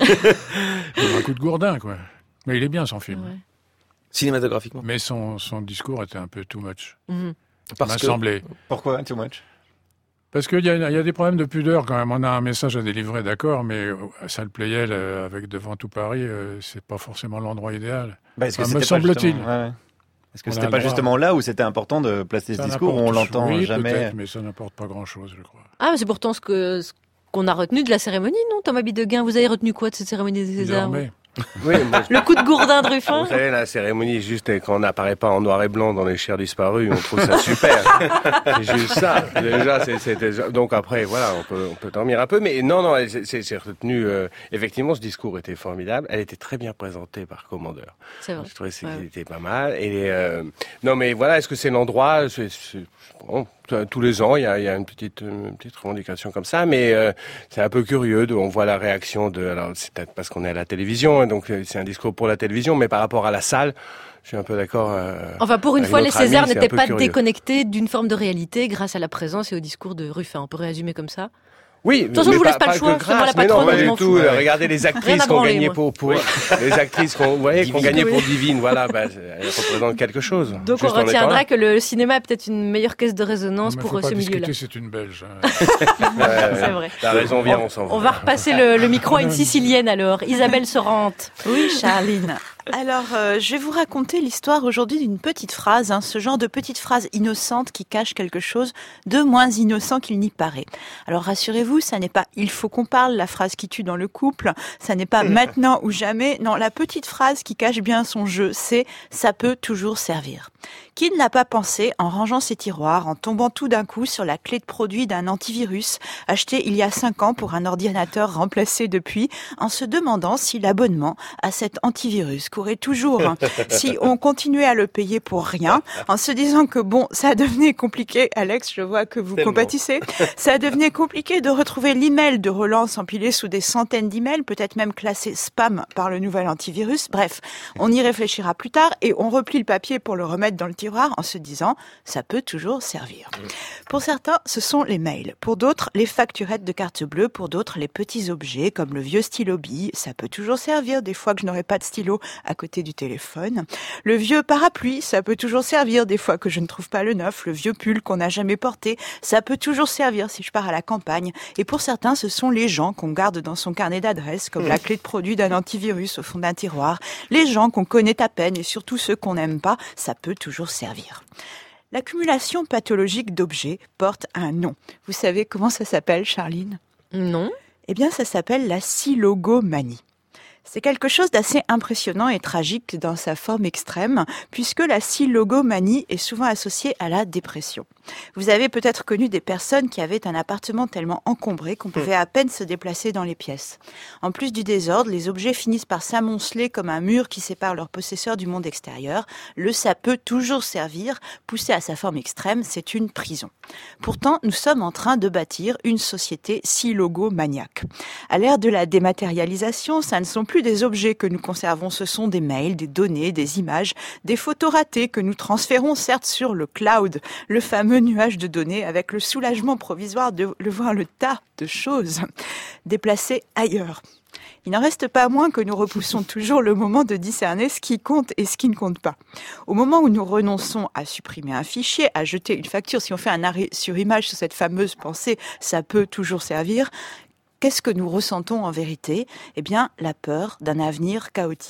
Comme un coup de gourdin, quoi. Mais il est bien, son film. Ouais. Cinématographiquement. Mais son, son discours était un peu too much. Mhm. Parce m'a que- semblé. Pourquoi too much? Parce qu'il y, a- il y a des problèmes de pudeur quand même. On a un message à délivrer, d'accord, mais euh, à Salle Pleyel, euh, avec devant tout Paris, euh, c'est pas forcément l'endroit idéal. Bah, est-ce que Enfin, me c'était pas semble-t-il. justement- ouais, ouais. Est-ce que On a c'était le pas droit. justement là où c'était important de placer ce Ça discours où on n'apporte- l'entend oui, jamais? peut-être, mais ça n'apporte pas grand-chose, je crois. Ah, mais c'est pourtant ce que ce qu'on a retenu de la cérémonie, non, Thomas Bidegain? Vous avez retenu quoi de cette cérémonie des Césars? Désormais. Oui, moi, Le coup de gourdin de Ruffin? Vous savez, la cérémonie, juste quand on n'apparaît pas en noir et blanc dans les chairs disparues, on trouve ça super. C'est juste ça. Déjà, c'est, c'est déjà- donc après, voilà, on peut, on peut dormir un peu. Mais non, non, c'est, c'est, c'est retenu. Euh, effectivement, ce discours était formidable. Elle était très bien présentée par Commandeur. C'est vrai. Je trouvais que Ouais. c'était pas mal. Et euh, non, mais voilà, est-ce que c'est l'endroit? C'est, c'est- bon, t- tous les ans, il y a, il y a une petite, une petite revendication comme ça, mais euh, c'est un peu curieux. De, on voit la réaction de. Alors, c'est peut-être parce qu'on est à la télévision, hein, donc euh, c'est un discours pour la télévision, mais par rapport à la salle, je suis un peu d'accord. Euh, Enfin, pour une avec fois, les notre ami, Césars c'est un n'étaient peu pas curieux. déconnectés d'une forme de réalité grâce à la présence et au discours de Ruffin. On peut résumer comme ça? Oui, De toute façon, mais je vous laisse pas- pas le pas choix, que c'est moi la grâce, mais non, patronne, pas je du m'en tout. fous. Euh, Regardez les Rien actrices à qui ont branler, gagné moi. pour, pour les actrices qui ont, vous voyez, qui ont Divine. gagné Oui. pour Divine, voilà, bah, elles représentent quelque chose. Donc Juste on en étant retiendra là. que le cinéma est peut-être une meilleure caisse de résonance Mais pour faut euh, pas ce milieu-là. discuter, c'est une Belge. hein. Ouais, ouais, C'est vrai. T'as raison, viens, on s'en va. On va repasser le, le micro à une Sicilienne alors, Isabelle Sorante. Oui, Charline. Alors, euh, je vais vous raconter l'histoire aujourd'hui d'une petite phrase, hein, ce genre de petite phrase innocente qui cache quelque chose de moins innocent qu'il n'y paraît. Alors, rassurez-vous, ça n'est pas « il faut qu'on parle », la phrase qui tue dans le couple, ça n'est pas « maintenant ou jamais », non, la petite phrase qui cache bien son jeu, c'est « ça peut toujours servir ». Qui ne l'a pas pensé en rangeant ses tiroirs, en tombant tout d'un coup sur la clé de produit d'un antivirus acheté il y a cinq ans pour un ordinateur remplacé depuis, en se demandant si l'abonnement à cet antivirus courait toujours, hein, si on continuait à le payer pour rien, en se disant que bon, ça devenait compliqué, Alex, je vois que vous Tellement. compatissez, ça devenait compliqué de retrouver l'email de relance empilé sous des centaines d'emails, peut-être même classé spam par le nouvel antivirus. Bref, on y réfléchira plus tard et on replie le papier pour le remettre dans le tiroir en se disant ça peut toujours servir. Pour certains, ce sont les mails. Pour d'autres, les facturettes de carte bleue. Pour d'autres, les petits objets comme le vieux stylo bille. Ça peut toujours servir des fois que je n'aurai pas de stylo à côté du téléphone. Le vieux parapluie, ça peut toujours servir des fois que je ne trouve pas le neuf. Le vieux pull qu'on n'a jamais porté, ça peut toujours servir si je pars à la campagne. Et pour certains, ce sont les gens qu'on garde dans son carnet d'adresses comme la clé de produit d'un antivirus au fond d'un tiroir. Les gens qu'on connaît à peine et surtout ceux qu'on n'aime pas, ça peut toujours servir. L'accumulation pathologique d'objets porte un nom. Vous savez comment ça s'appelle, Charline ? Non. Eh bien, ça s'appelle la silogomanie. C'est quelque chose d'assez impressionnant et tragique dans sa forme extrême, puisque la silogomanie est souvent associée à la dépression. Vous avez peut-être connu des personnes qui avaient un appartement tellement encombré qu'on pouvait à peine se déplacer dans les pièces. En plus du désordre, les objets finissent par s'amonceler comme un mur qui sépare leur possesseur du monde extérieur. Le « ça peut toujours servir », poussé à sa forme extrême, c'est une prison. Pourtant, nous sommes en train de bâtir une société silogomaniaque. À l'ère de la dématérialisation, ça ne sont plus des objets que nous conservons, ce sont des mails, des données, des images, des photos ratées que nous transférons certes sur le cloud, le fameux nuage de données, avec le soulagement provisoire de le voir le tas de choses déplacées ailleurs. Il n'en reste pas moins que nous repoussons toujours le moment de discerner ce qui compte et ce qui ne compte pas. Au moment où nous renonçons à supprimer un fichier, à jeter une facture, si on fait un arrêt sur image sur cette fameuse pensée « ça peut toujours servir », qu'est-ce que nous ressentons en vérité ? Eh bien, la peur d'un avenir chaotique.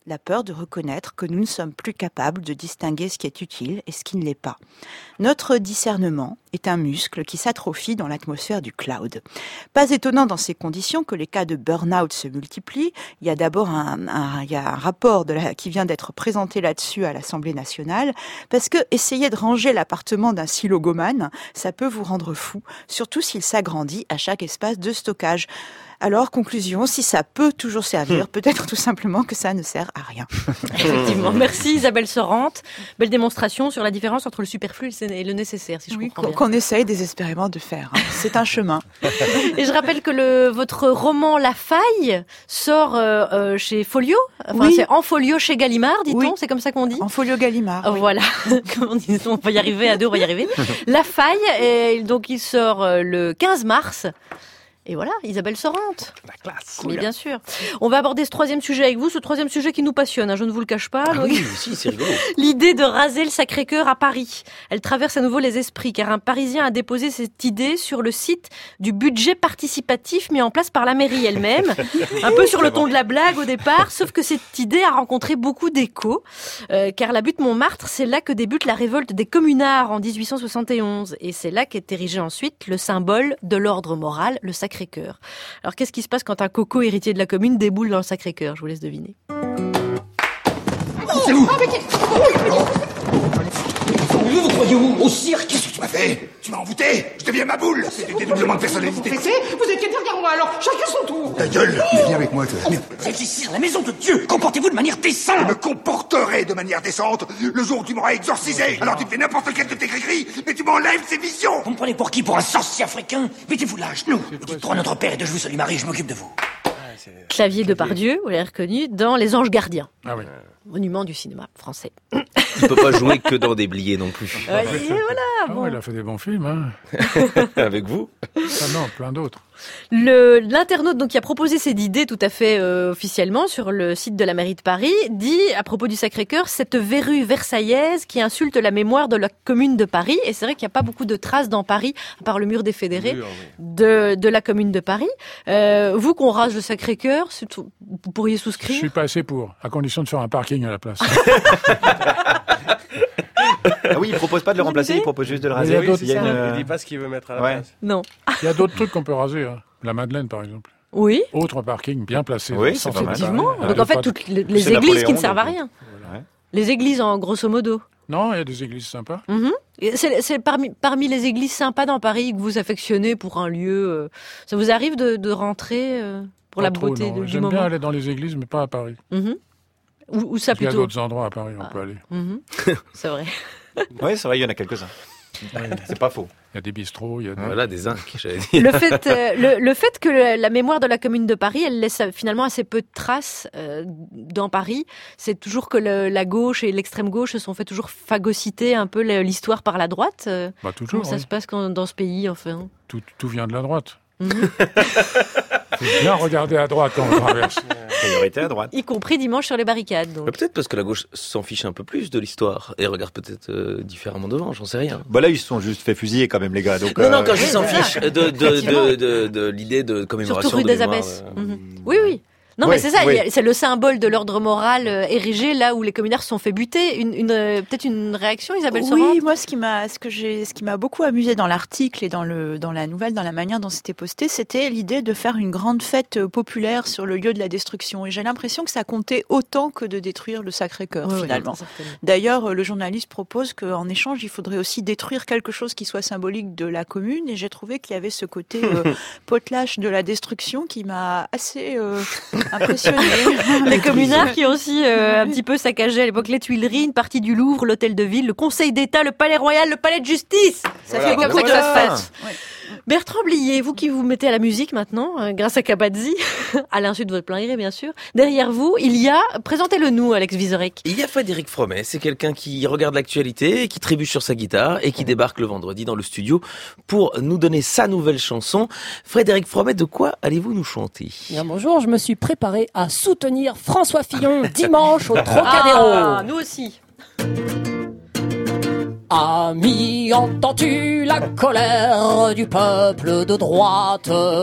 la peur de reconnaître que nous ne sommes plus capables de distinguer ce qui est utile et ce qui ne l'est pas. Notre discernement est un muscle qui s'atrophie dans l'atmosphère du cloud. Pas étonnant dans ces conditions que les cas de burn-out se multiplient. Il y a d'abord un, un, il y a un rapport de la, qui vient d'être présenté là-dessus à l'Assemblée nationale, parce que essayer de ranger l'appartement d'un silogomane, ça peut vous rendre fou, surtout s'il s'agrandit à chaque espace de stockage. Alors, conclusion, si ça peut toujours servir, peut-être tout simplement que ça ne sert à rien. Effectivement. Merci Isabelle Sorante. Belle démonstration sur la différence entre le superflu et le nécessaire, si je oui, comprends bien. Qu'on essaye désespérément de faire. Hein. C'est un chemin. Et je rappelle que le, votre roman La Faille sort euh, euh, chez Folio. Enfin, oui. c'est en folio chez Gallimard, dit-on. Oui. C'est comme ça qu'on dit. En folio Gallimard. Oui. Voilà. on, dit, on va y arriver à deux, on va y arriver. La Faille, et donc il sort euh, le quinze mars. Et voilà, Isabelle Sorante. La classe. Oui, bien sûr. On va aborder ce troisième sujet avec vous, ce troisième sujet qui nous passionne, hein, je ne vous le cache pas. Ah donc... oui, si, c'est rigolo. L'idée de raser le Sacré-Cœur à Paris. Elle traverse à nouveau les esprits, car un Parisien a déposé cette idée sur le site du budget participatif mis en place par la mairie elle-même. Un peu sur le ton de la blague au départ, sauf que cette idée a rencontré beaucoup d'échos, euh, car la butte Montmartre, c'est là que débute la révolte des communards en dix-huit cent soixante et onze. Et c'est là qu'est érigé ensuite le symbole de l'ordre moral, le Sacré-Cœur. Alors qu'est-ce qui se passe quand un coco héritier de la commune déboule dans le Sacré-Cœur ? Je vous laisse deviner. C'est où ? Vous vous croyez où ? Au cirque ? Qu'est-ce que tu m'as fait ? Tu m'as envoûté ? Je deviens ma boule ! C'est du dédoublement de personnalité. Vous Vous étiez derrière moi, alors chacun son tour. Ta gueule ! Viens avec moi, toi. Mais vous êtes ici, dans la maison de Dieu. Comportez-vous de manière décente. Je me comporterai de manière décente le jour où tu m'auras exorcisé. Alors tu me fais n'importe quel de tes gris-gris, mais tu m'enlèves ces visions. Vous me prenez pour qui ? Pour un sorcier africain ? Mettez-vous là, à genoux. Dites-toi à notre père et de jouer sur les maris, je m'occupe de vous. Clavier de Pardieu, vous l'avez reconnu, dans Les Anges Gardiens. Ah oui. Monument du cinéma français. Il peut pas jouer que dans des bliés non plus. Ouais, et voilà. Ah Bon. ouais, il a fait des bons films, hein. Avec vous ? Ah non, plein d'autres. Le, l'internaute donc qui a proposé cette idée tout à fait euh, officiellement sur le site de la mairie de Paris dit à propos du Sacré-Cœur cette verrue versaillaise qui insulte la mémoire de la commune de Paris. Et c'est vrai qu'il n'y a pas beaucoup de traces dans Paris à part le mur des fédérés mur, oui. de, de la commune de Paris. Euh, vous qu'on rase le Sacré-Cœur, tout, vous pourriez souscrire ? Je suis pas assez pour, à condition de faire un parking à la place. Ah oui, il propose pas de le remplacer, il propose juste de le raser. Oui, Oui, c'est il, y a ça. une... il dit pas ce qu'il veut mettre à la ouais. place. Non. Il y a d'autres trucs qu'on peut raser. Hein. La Madeleine, par exemple. Oui. Autre parking bien placé. Oui, c'est effectivement. Ah, donc en fait, toutes les, les églises qui ne servent à rien. Voilà. Les églises, en grosso modo. Non, il y a des églises sympas. Mm-hmm. C'est, c'est parmi, parmi les églises sympas dans Paris que vous affectionnez pour un lieu. Euh, ça vous arrive de, de rentrer euh, pour pas la trop, beauté non. de, du J'aime moment. bien aller dans les églises, mais pas à Paris. Mm-hmm. Où, où ça plutôt ? Il y a d'autres endroits à Paris où on ah. peut aller. Mm-hmm. C'est vrai. Oui, c'est vrai, il y en a quelques-uns. C'est pas faux. Il y a des bistrots, il y a des... Voilà, des zincs, j'allais dire. Le fait, euh, le, le fait que le, la mémoire de la commune de Paris, elle laisse finalement assez peu de traces euh, dans Paris, c'est toujours que le, la gauche et l'extrême gauche se sont fait toujours phagocyter un peu l'histoire par la droite. Euh, bah, toujours, comment ça oui. se passe quand, dans ce pays, enfin ? Tout, tout vient de la droite. Mm-hmm. Faut bien regarder à droite quand on traverse. Priorité à droite. Y compris dimanche sur les barricades. Donc. Bah, peut-être parce que la gauche s'en fiche un peu plus de l'histoire et regarde peut-être euh, différemment devant, j'en sais rien. Bah là, ils se sont juste fait fusiller quand même, les gars. Donc, non, euh... non, quand je oui, s'en voilà. fiche de, de, de, de, de, de l'idée de commémoration surtout rue de des mémoire, Abbesses. euh... Mm-hmm. Oui, oui. Non, oui, mais c'est ça, oui. c'est le symbole de l'ordre moral euh, érigé là où les communards se sont fait buter. Une, une, euh, peut-être une réaction, Isabelle Sorante ? Oui, moi, ce qui m'a, ce que j'ai, ce qui m'a beaucoup amusé dans l'article et dans le, dans la nouvelle, dans la manière dont c'était posté, c'était l'idée de faire une grande fête populaire sur le lieu de la destruction. Et j'ai l'impression que ça comptait autant que de détruire le Sacré-Cœur, oui, finalement. Oui, d'ailleurs, le journaliste propose qu'en échange, il faudrait aussi détruire quelque chose qui soit symbolique de la commune. Et j'ai trouvé qu'il y avait ce côté euh, potelage de la destruction qui m'a assez euh, impressionné. Les communards qui ont aussi euh, un petit peu saccagé à l'époque les Tuileries, une partie du Louvre, l'Hôtel de Ville, le Conseil d'État, le Palais Royal, le Palais de Justice. Ça voilà, fait beaucoup voilà. de fêtes. Ouais. Bertrand Blier, vous qui vous mettez à la musique maintenant, euh, grâce à Kabadzi, à l'insu de votre plein gré bien sûr, derrière vous, il y a, présentez-le nous, Alex Vizorek. Il y a Frédéric Fromet, c'est quelqu'un qui regarde l'actualité, qui trébuche sur sa guitare et qui débarque le vendredi dans le studio pour nous donner sa nouvelle chanson. Frédéric Fromet, de quoi allez-vous nous chanter ? Bien, bonjour, je me suis préparé à soutenir François Fillon dimanche au Trocadéro. Ah, nous aussi. Ami, entends-tu la colère du peuple de droite ?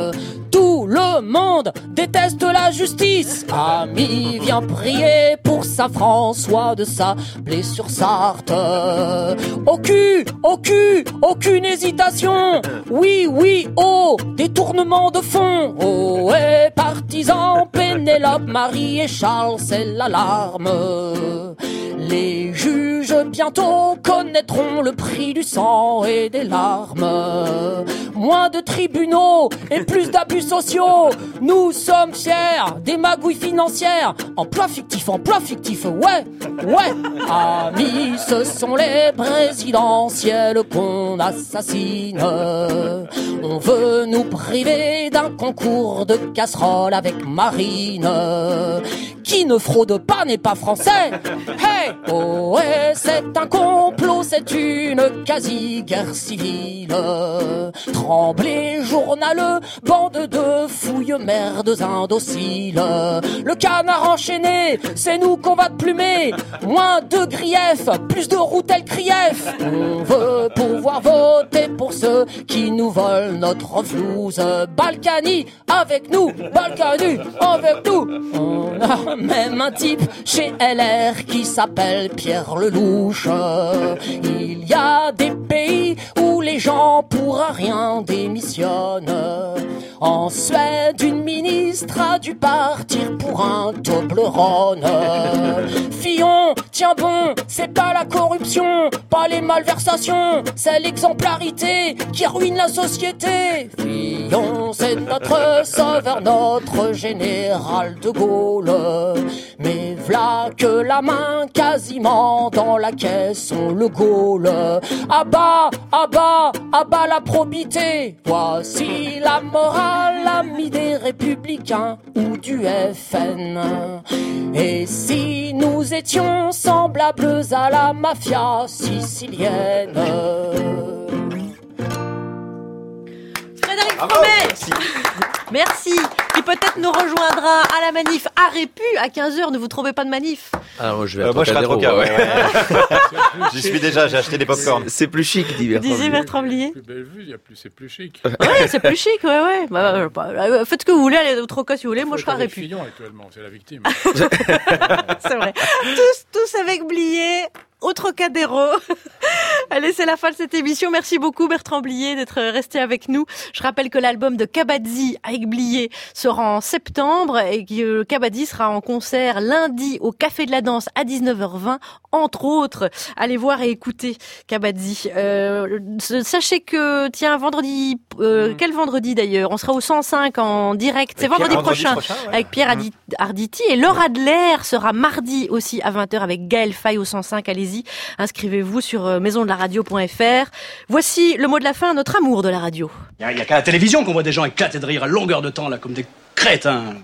Tout le monde déteste la justice. Ami vient prier pour Saint François de Sablé-sur-Sarthe. Au cul, au cul, aucune hésitation. Oui, oui, oh, détournement de fond. Oh, et partisans, Pénélope, Marie et Charles, c'est l'alarme. Les juges bientôt connaîtront le prix du sang et des larmes. Moins de tribunaux et plus d'abus sociaux. Nous sommes fiers des magouilles financières. Emploi fictif, emploi fictif, ouais, ouais. Amis, ce sont les présidentielles qu'on assassine. On veut nous priver d'un concours de casseroles avec Marine. Qui ne fraude pas n'est pas français. Hey, oh, ouais, c'est un complot, c'est une quasi-guerre civile. Tremblay, journaleux, bande de fouilles, merdes indociles. Le canard enchaîné, c'est nous qu'on va te plumer. Moins de griefs, plus de routelles crief. On veut pouvoir voter pour ceux qui nous volent notre flouze. Balkany avec nous, Balkany avec nous. On a même un type chez L R qui s'appelle Pierre Lelouch. Il y a des pays où les gens pour rien démissionnent. En Suède, une ministre a dû partir pour un Toblerone. Fillon, tiens bon, c'est pas la corruption, pas les malversations, c'est l'exemplarité qui ruine la société. Fillon, c'est notre sauveur, notre général de Gaulle. Mais v'là que la main quasiment dans la caisse on le Gaulle. À bas, à bas, à bas la probité. Voici la morale, l'ami des républicains ou du F N. Et si nous étions semblables à la mafia sicilienne? Frédéric Fromet. Merci. Merci. Qui peut-être nous rejoindra à la manif à Répu à quinze heures. Ne vous trouvez pas de manif? Alors je vais à euh, moi je serai à Trocadéro, ouais. ouais. J'y suis déjà, j'ai acheté des popcorn. C'est plus chic, dit Bertrand. Disait Bertrand Blier. Plus belle vue, il y a plus, c'est plus chic. Ouais, c'est plus chic, ouais, ouais. Bah, bah, faites ce que vous voulez, allez au Troca si vous voulez. Moi, je serai à Répu. Fillon actuellement, c'est la victime. C'est vrai. Tous, tous avec Blier. Au Trocadéro. Allez, c'est la fin de cette émission. Merci beaucoup Bertrand Blier d'être resté avec nous. Je rappelle que l'album de Kabadzi avec Blier sera en septembre et que Kabadzi sera en concert lundi au Café de la Danse à dix-neuf heures vingt, entre autres. Allez voir et écouter Kabadzi. Euh, sachez que, tiens, vendredi, euh, mmh. quel vendredi d'ailleurs? On sera au cent cinq en direct. C'est vendredi, vendredi prochain, prochain ouais. avec Pierre mmh. Arditi. Et Laura Adler sera mardi aussi à vingt heures avec Gaël Faye au cent cinq. Allez-y. Inscrivez-vous sur maison de la radio point f r. Voici le mot de la fin, notre amour de la radio. Il n'y a, a qu'à la télévision qu'on voit des gens éclater de rire à longueur de temps, là, comme des crétins.